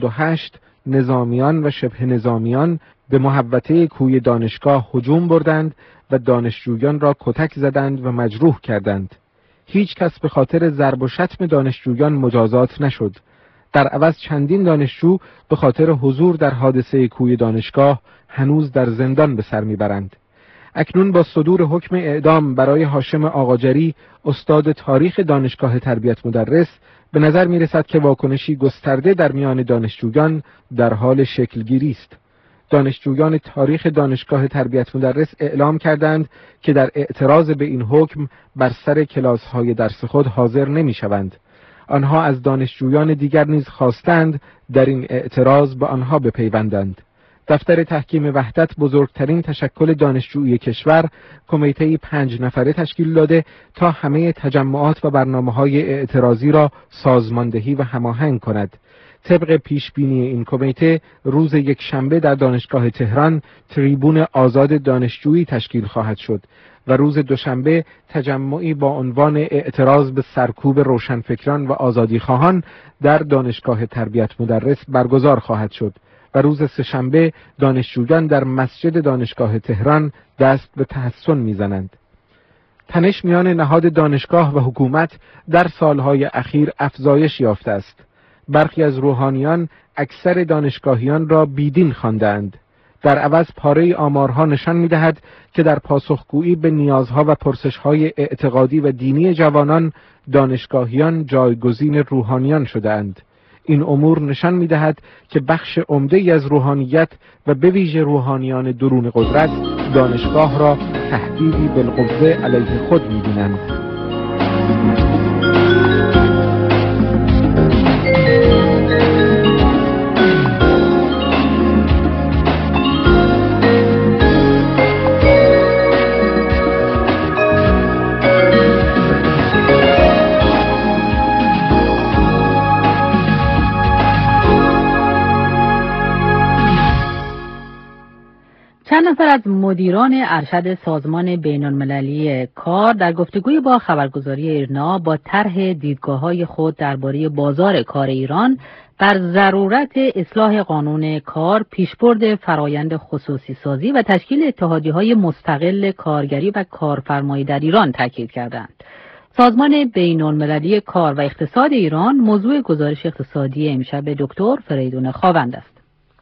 78 نظامیان و شبه نظامیان به محوطه کوی دانشگاه هجوم بردند و دانشجویان را کتک زدند و مجروح کردند. هیچ کس به خاطر ضرب و شتم دانشجویان مجازات نشد. در عوض چندین دانشجو به خاطر حضور در حادثه کوی دانشگاه هنوز در زندان به سر میبرند. اکنون با صدور حکم اعدام برای هاشم آقاجری، استاد تاریخ دانشگاه تربیت مدرس، به نظر می رسد که واکنشی گسترده در میان دانشجویان در حال شکلگیری است. دانشجویان تاریخ دانشگاه تربیت مدرس اعلام کردند که در اعتراض به این حکم بر سر کلاس‌های درس خود حاضر نمی‌شوند. آنها از دانشجویان دیگر نیز خواستند در این اعتراض به آنها بپیوندند. دفتر تحکیم وحدت، بزرگترین تشکل دانشجویی کشور، کمیته 5 نفره تشکیل داده تا همه تجمعات و برنامه‌های اعتراضی را سازماندهی و هماهنگ کند. طبق پیش بینی این کمیته، روز یکشنبه در دانشگاه تهران تریبون آزاد دانشجویی تشکیل خواهد شد و روز دوشنبه تجمعی با عنوان اعتراض به سرکوب روشنفکران و آزادیخواهان در دانشگاه تربیت مدرس برگزار خواهد شد و روز سه‌شنبه دانشجویان در مسجد دانشگاه تهران دست به تحسن می‌زنند. تنش میان نهاد دانشگاه و حکومت در سالهای اخیر افزایش یافته است. برخی از روحانیان اکثر دانشگاهیان را بیدین خواندند. در عوض پاره آمارها نشان می‌دهد که در پاسخگویی به نیازها و پرسش‌های اعتقادی و دینی جوانان، دانشگاهیان جایگزین روحانیان شده‌اند. این امور نشان می‌دهد که بخش عمده‌ای از روحانیت و به ویژه روحانیان درون قدرت دانشگاه را تهدیدی بالقوه علیه خود می‌بینند. چند نفر از مدیران ارشد سازمان بین‌المللی کار در گفتگوی با خبرگزاری ایرنا با طرح دیدگاه‌های خود درباره بازار کار ایران بر ضرورت اصلاح قانون کار، پیشبرد فرایند خصوصی سازی و تشکیل اتحادیه‌های مستقل کارگری و کارفرمایی در ایران تاکید کردند. سازمان بین‌المللی کار و اقتصاد ایران موضوع گزارش اقتصادی امشب دکتر فریدون خاوند است.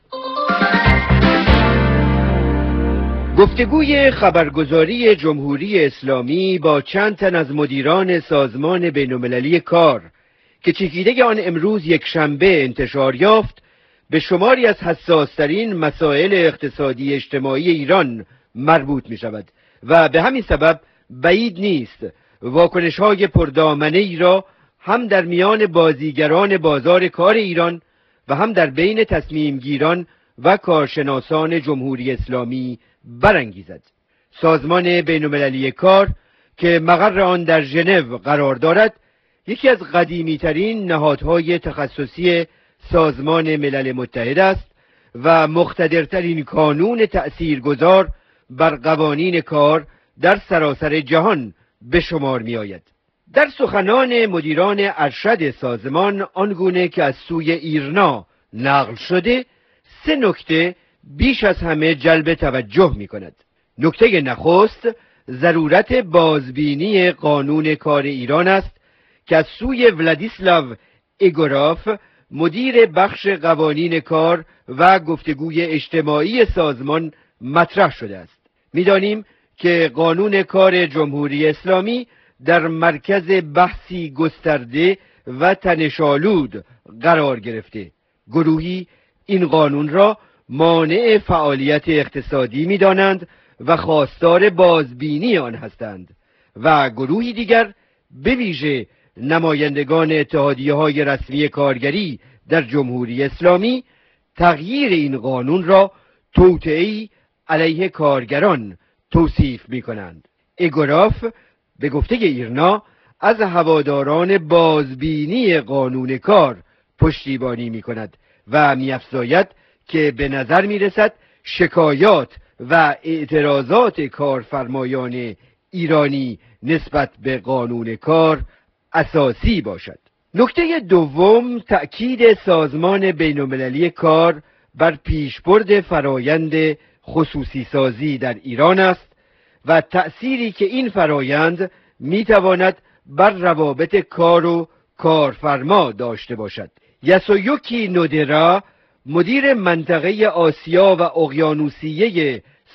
گفتگوی خبرگزاری جمهوری اسلامی با چند تن از مدیران سازمان بین‌المللی کار که چکیده آن امروز یکشنبه انتشار یافت، به شماری از حساس‌ترین مسائل اقتصادی اجتماعی ایران مربوط می شود و به همین سبب بعید نیست واکنش‌های پردامنه ای را هم در میان بازیگران بازار کار ایران و هم در بین تصمیمگیران و کارشناسان جمهوری اسلامی برانگیزد. سازمان بین‌المللی کار که مقر آن در ژنو قرار دارد، یکی از قدیمی‌ترین نهادهای تخصصی سازمان ملل متحد است و مقتدرترین کانون تأثیرگذار بر قوانین کار در سراسر جهان به شمار می آید. در سخنان مدیران ارشد سازمان آنگونه که از سوی ایرنا نقل شده، 3 نکته بیش از همه جلب توجه می کند. نکته نخست ضرورت بازبینی قانون کار ایران است که از سوی ولادیسلاو ایگوراف، مدیر بخش قوانین کار و گفتگوی اجتماعی سازمان مطرح شده است. می‌دانیم که قانون کار جمهوری اسلامی در مرکز بحثی گسترده و تنش‌آلود قرار گرفته. گروهی این قانون را مانع فعالیت اقتصادی می‌دانند و خواستار بازبینی آن هستند و گروهی دیگر به ویژه نمایندگان اتحادیه‌های رسمی کارگری در جمهوری اسلامی تغییر این قانون را توطئه‌ای علیه کارگران توصیف می‌کنند. ایگوراف به گفته ایرنا از هواداران بازبینی قانون کار پشتیبانی می‌کند و می‌افزاید که به نظر می‌رسد شکایات و اعتراضات کارفرمایان ایرانی نسبت به قانون کار اساسی باشد. نکته دوم، تأکید سازمان بین‌المللی کار بر پیشبرد فرایند خصوصی سازی در ایران است و تأثیری که این فرایند میتواند بر روابط کار و کارفرما داشته باشد. یاسویوکی نودرا، مدیر منطقه آسیا و اقیانوسیه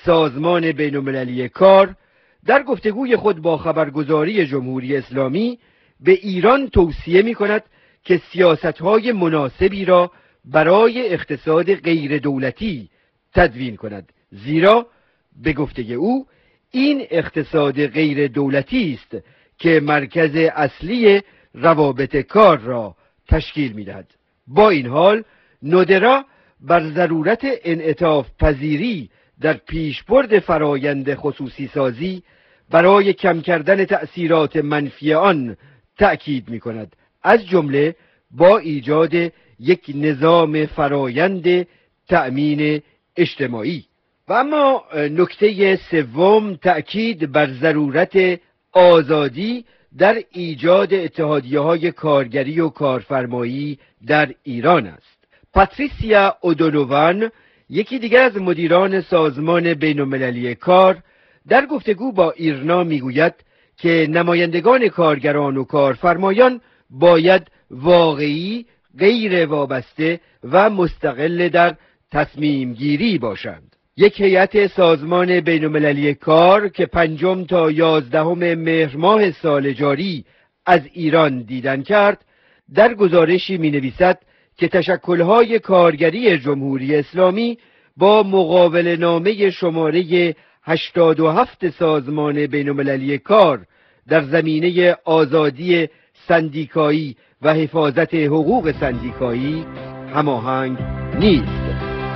سازمان بین‌المللی کار در گفتگوی خود با خبرگزاری جمهوری اسلامی به ایران توصیه می‌کند که سیاست‌های مناسبی را برای اقتصاد غیر دولتی تدوین کند، زیرا به گفته او این اقتصاد غیر دولتی است که مرکز اصلی روابط کار را تشکیل می‌دهد. با این حال نودرا بر ضرورت انعطاف پذیری در پیشبرد فرایند خصوصی سازی برای کم کردن تأثیرات منفی آن تأکید می‌کند، از جمله با ایجاد یک نظام فرایند تأمین اجتماعی. و اما نکته سوم تأکید بر ضرورت آزادی در ایجاد اتحادیه‌های کارگری و کارفرمایی در ایران است. پاتریسیا اودونووان، یکی دیگر از مدیران سازمان بین‌المللی کار، در گفتگو با ایرنا میگوید که نمایندگان کارگران و کارفرمایان باید واقعی، غیر وابسته و مستقل در تصمیم گیری باشند. یک هیئت سازمان بین‌المللی کار که 5 تا 11 مهر ماه سال جاری از ایران دیدن کرد، در گزارشی می‌نویسد که تشکل‌های کارگری جمهوری اسلامی با مقابله نامه شماره 87 سازمان بین‌المللی کار در زمینه آزادی سندیکایی و حفاظت حقوق سندیکایی هماهنگ نیست.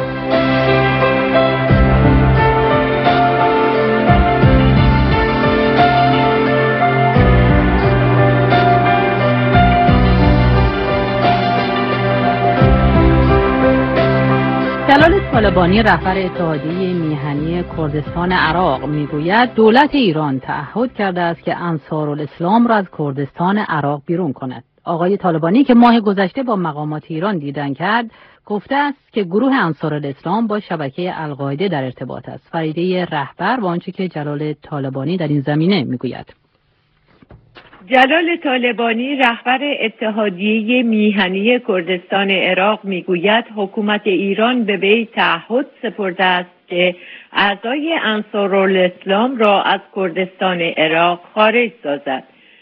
جلال طالبانی رهبر اتحادیه میهنی کردستان عراق میگوید دولت ایران تعهد کرده است که انصارالاسلام را از کردستان عراق بیرون کند. آقای طالبانی که ماه گذشته با مقامات ایران دیدن کرد، گفته است که گروه انصارالاسلام با شبکه القاعده در ارتباط است. فریده رهبر و آنچه که جلال طالبانی در این زمینه میگوید. جلال طالبانی رهبر اتحادیه میهنی کردستان عراق میگوید حکومت ایران به وی تعهد سپرده است که اعضای انصارالاسلام را از کردستان عراق خارج سازد.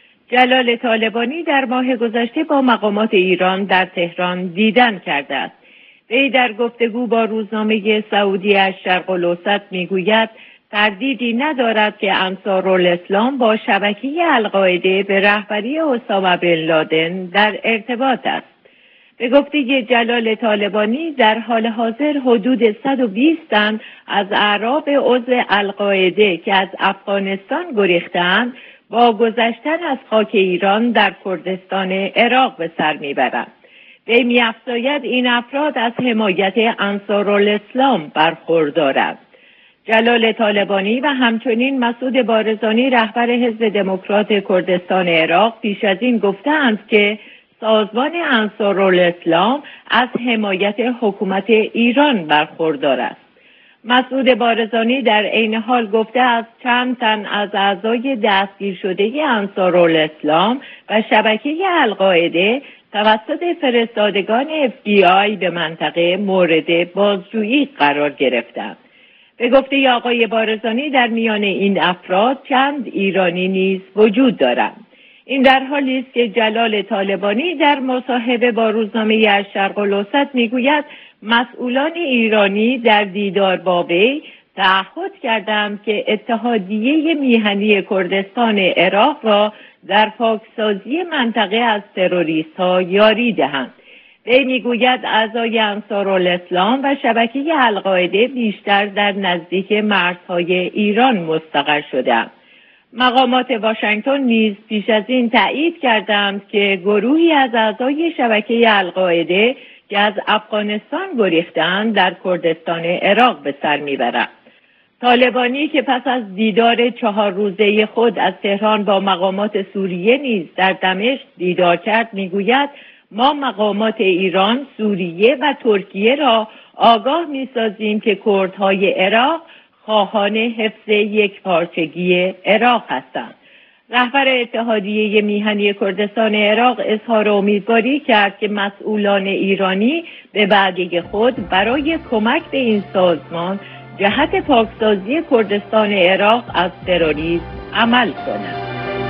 جلال طالبانی در ماه گذشته با مقامات ایران در تهران دیدن کرده است. وی در گفتگو با روزنامه سعودی الشرق الاوسط میگوید تردیدی ندارد که انصارالاسلام با شبکه القاعده به رهبری اسامه بن لادن در ارتباط است. به گفته جلال طالبانی در حال حاضر حدود 120 تن از اعراب عضو القاعده که از افغانستان گریختند با گذشتن از خاک ایران در کردستان عراق به سر میبرند. وی می‌افزاید این افراد از حمایت انصارالاسلام برخوردارند. جلال طالبانی و همچنین مسعود بارزانی رهبر حزب دموکرات کردستان عراق پیش از این گفتند که سازمان انصارالاسلام از حمایت حکومت ایران برخوردار است. مسعود بارزانی در عین حال گفته است چند تن از اعضای دستگیر شده انصارالاسلام و شبکه القاعده توسط فرستادگان FBI به منطقه مورد بازجویی قرار گرفتند. به گفته آقای بارزانی در میان این افراد چند ایرانی نیز وجود دارند. این در حالی است که جلال طالبانی در مصاحبه با روزنامه الشرق الاوسط میگوید مسئولان ایرانی در دیدار با وی تعهد کردند که اتحادیه میهنی کردستان عراق را در پاکسازی منطقه از تروریست‌ها یاری دهند. وی میگوید اعضای انصارالاسلام و شبکه القاعده بیشتر در نزدیک مرزهای ایران مستقر شدند. مقامات واشنگتن نیز پیش از این تایید کردند که گروهی از اعضای شبکه القاعده که از افغانستان گریختند در کردستان عراق به سر میبرند. طالبانی که پس از دیدار 4 روزه خود از تهران با مقامات سوریه نیز در دمشق دیدار کرد میگوید ما مقامات ایران، سوریه و ترکیه را آگاه می‌سازیم که کردهای عراق خواهان حفظ یکپارچگی عراق هستند. رهبر اتحادیه میهنی کردستان عراق اظهار امیدواری کرد که مسئولان ایرانی به وعده خود برای کمک به این سازمان جهت پاکسازی کردستان عراق از تروریسم عمل کنند.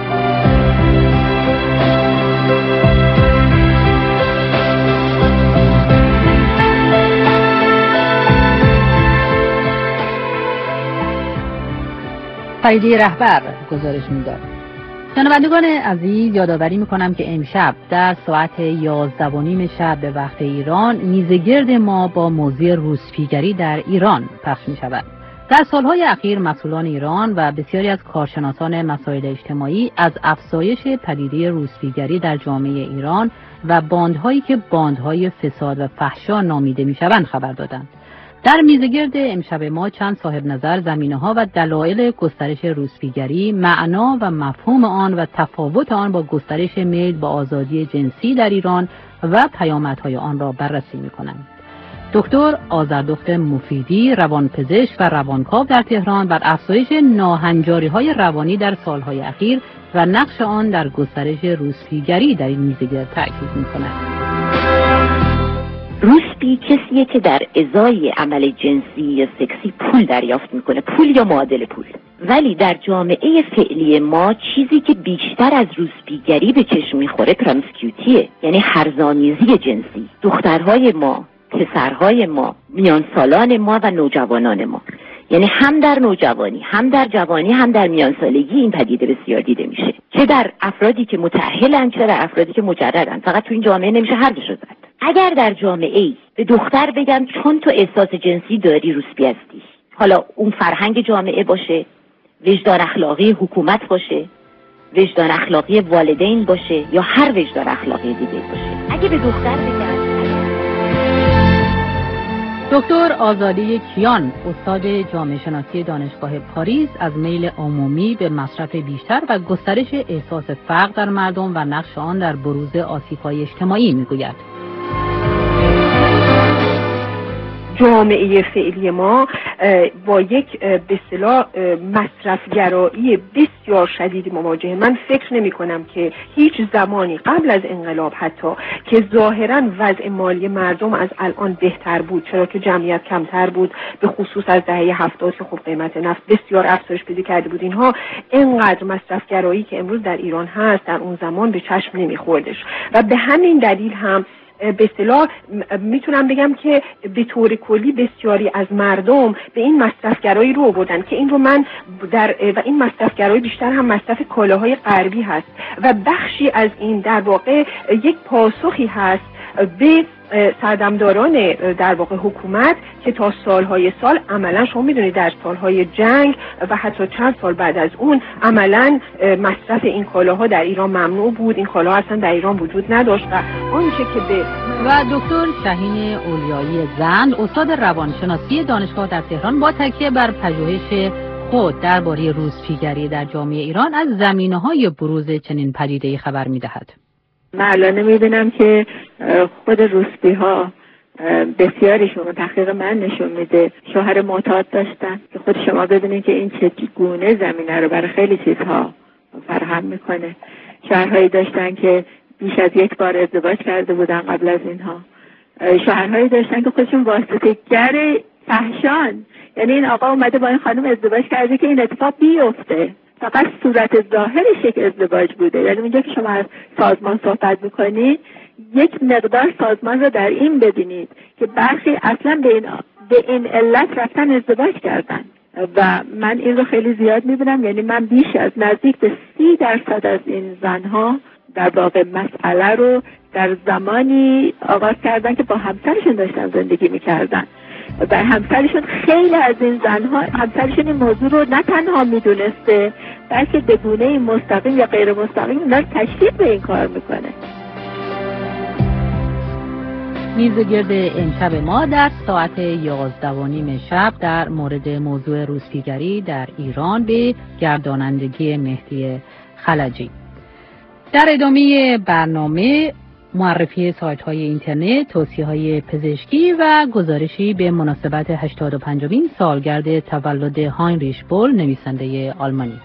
فریده رهبر گزارش می‌داد. شنوندگان عزیز، یادآوری می‌کنم که امشب در ساعت 11:30 شب به وقت ایران میزگرد ما با موضوع روسپیگری در ایران پخش می‌شود. در سالهای اخیر مسئولان ایران و بسیاری از کارشناسان مسائل اجتماعی از افزایش پدیده روسپیگری در جامعه ایران و باندهایی که باندهای فساد و فحشا نامیده می‌شوند خبر دادند. در میزگرد امشب ما چند صاحب نظر زمینه‌ها و دلایل گسترش روسپیگری، معنا و مفهوم آن و تفاوت آن با گسترش میل به آزادی جنسی در ایران و پیامدهای آن را بررسی می‌کنند. دکتر آذردخت مفیدی، روانپزشک و روانکاو در تهران، بر افزایش ناهنجاری‌های روانی در سالهای اخیر و نقش آن در گسترش روسپیگری در این میزگرد تأکید می‌کنند. روسپی کسیه که در ازای عمل جنسی یا سکسی پول دریافت میکنه، پول یا معادل پول. ولی در جامعه فعلی ما چیزی که بیشتر از روسپیگری به چشم میخوره پرامسکیوتیه، یعنی هرزآمیزی جنسی. دخترهای ما، پسرهای ما، میان سالان ما و نوجوانان ما، یعنی هم در نوجوانی، هم در جوانی، هم در میان سالگی این پدیده بسیار دیده میشه، چه در افرادی که متأهلن چه در افرادی که مجردن. فقط تو این جامعه نمیشه هر دوشو زد. اگر در جامعه ای به دختر بگن چون تو احساس جنسی داری روسپی هستی، حالا اون فرهنگ جامعه باشه، وجدان اخلاقی حکومت باشه، وجدان اخلاقی والدین باشه یا هر وجدان اخلاقی دیگه باشه، اگه به دختر بگن. دکتر آزاده کیان، استاد جامعه شناسی دانشگاه پاریس، از میل عمومی به مصرف بیشتر و گسترش احساس فقر در مردم و نقش آن در بروز آسیب‌های اجتماعی میگوید. جامعه فعلی ما با یک به اصطلاح مصرفگرایی بسیار شدید مواجهه. من فکر نمی کنم که هیچ زمانی قبل از انقلاب حتی که ظاهرا وضع مالی مردم از الان بهتر بود، چرا که جمعیت کمتر بود، به خصوص از دهه 70 که خب قیمت نفت بسیار افزایش پیدا کرده بود، اینها اینقدر مصرفگرایی که امروز در ایران هست در اون زمان به چشم نمیخوردش و به همین دلیل هم به اصطلاح میتونم بگم که به طور کلی بسیاری از مردم به این مصرفگرایی رو بردن که این رو من و این مصرفگرایی بیشتر هم مصرف کالاهای غربی هست و بخشی از این در واقع یک پاسخی هست به سردمداران در واقع حکومت که تا سالهای سال عملا شما میدونید در سالهای جنگ و حتی چند سال بعد از اون عملا مصرف این کالاها در ایران ممنوع بود، این کالاها اصلا در ایران وجود نداشت و آنچه که به و دکتر شاهین اولیایی زند، استاد روانشناسی دانشگاه در تهران، با تکیه بر پژوهش خود درباره روسپیگری در جامعه ایران از زمینه‌های بروز چنین پدیده‌ای خبر می‌دهد. من الان می‌بینم که خود روسپی ها بسیاریشون تحقیق من نشون میده شوهر معتاد داشتن که خود شما ببینید که این چگونه زمینه رو برای خیلی چیزها فراهم میکنه. شوهرهایی داشتن که بیش از یک بار ازدواج کرده بودن قبل از اینها. شوهرهایی داشتن که خودشون واسطه‌گر فحشان، یعنی این آقا اومده با این خانم ازدواج کرده که این اتفاق بیفته، فقط صورت ظاهرش یک ازدواج بوده. یعنی اینجا که شما از سازمان صحبت میکنید یک مقدار سازمان رو در این ببینید که برخی اصلا به این علت رفتن ازدواج کردن و من این رو خیلی زیاد میبینم. یعنی من بیش از نزدیک به 30% از این زنها در واقع مسئله رو در زمانی آغاز کردن که با همسرشون داشتن زندگی میکردن. بر همسرشون خیلی از این زنها همسرشون این موضوع رو نه تنها میدونسته بلکه به گونه مستقیم یا غیر مستقیم اونا رو تشویق به این کار میکنه. میزگرد امشب ما در ساعت 11:30 شب در مورد موضوع روسپیگری در ایران به گردانندگی مهدی خلجی. در ادامه برنامه معرفی سایت‌های اینترنت، توصیه‌های پزشکی و گزارشی به مناسبت 85مین سالگرد تولد هاینریش بول، نویسنده آلمانی.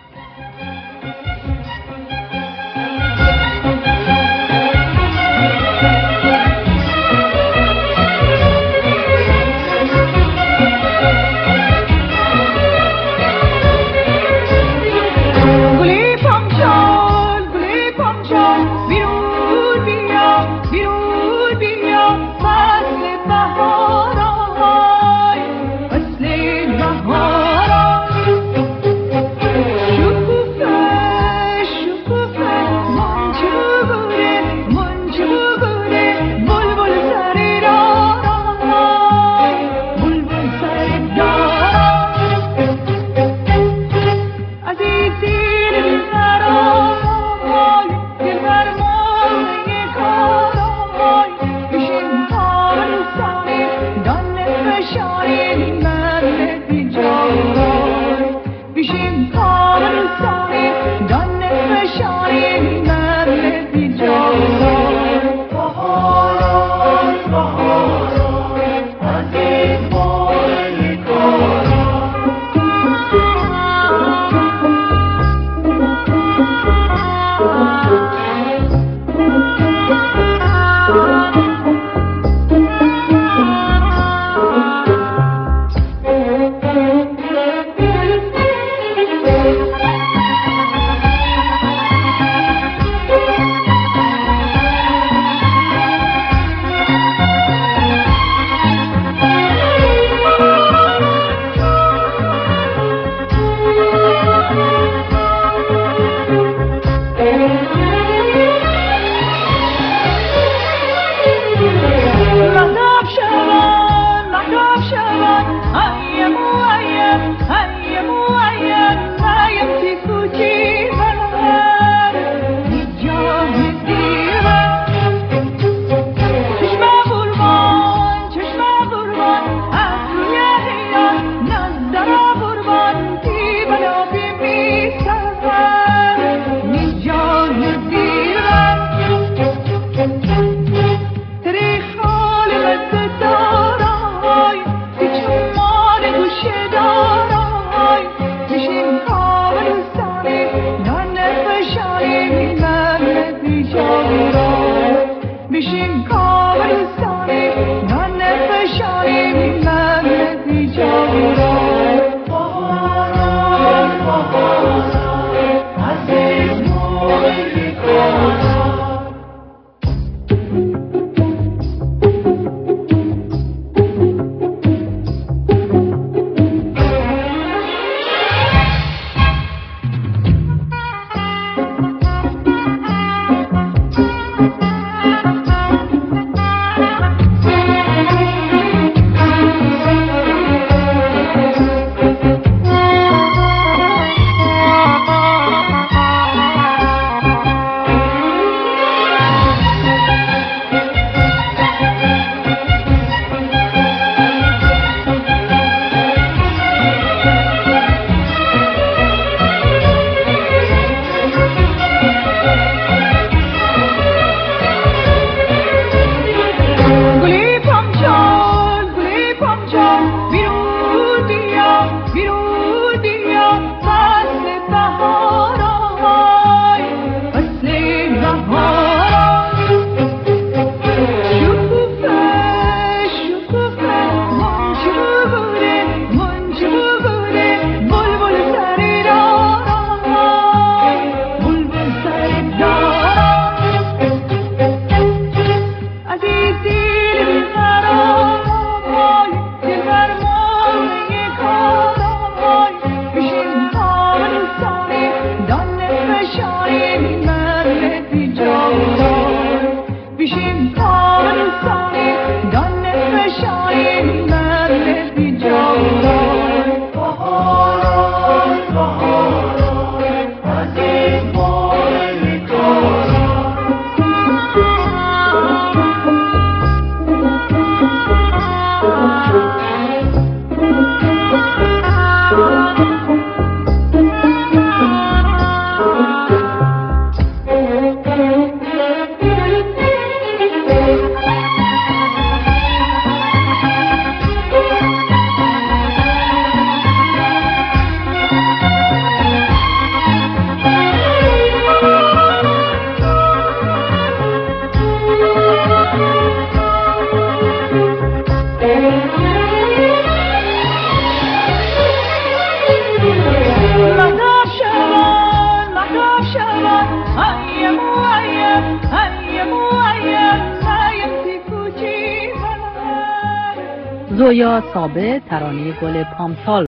زویا ثابت ترانه گل پامسال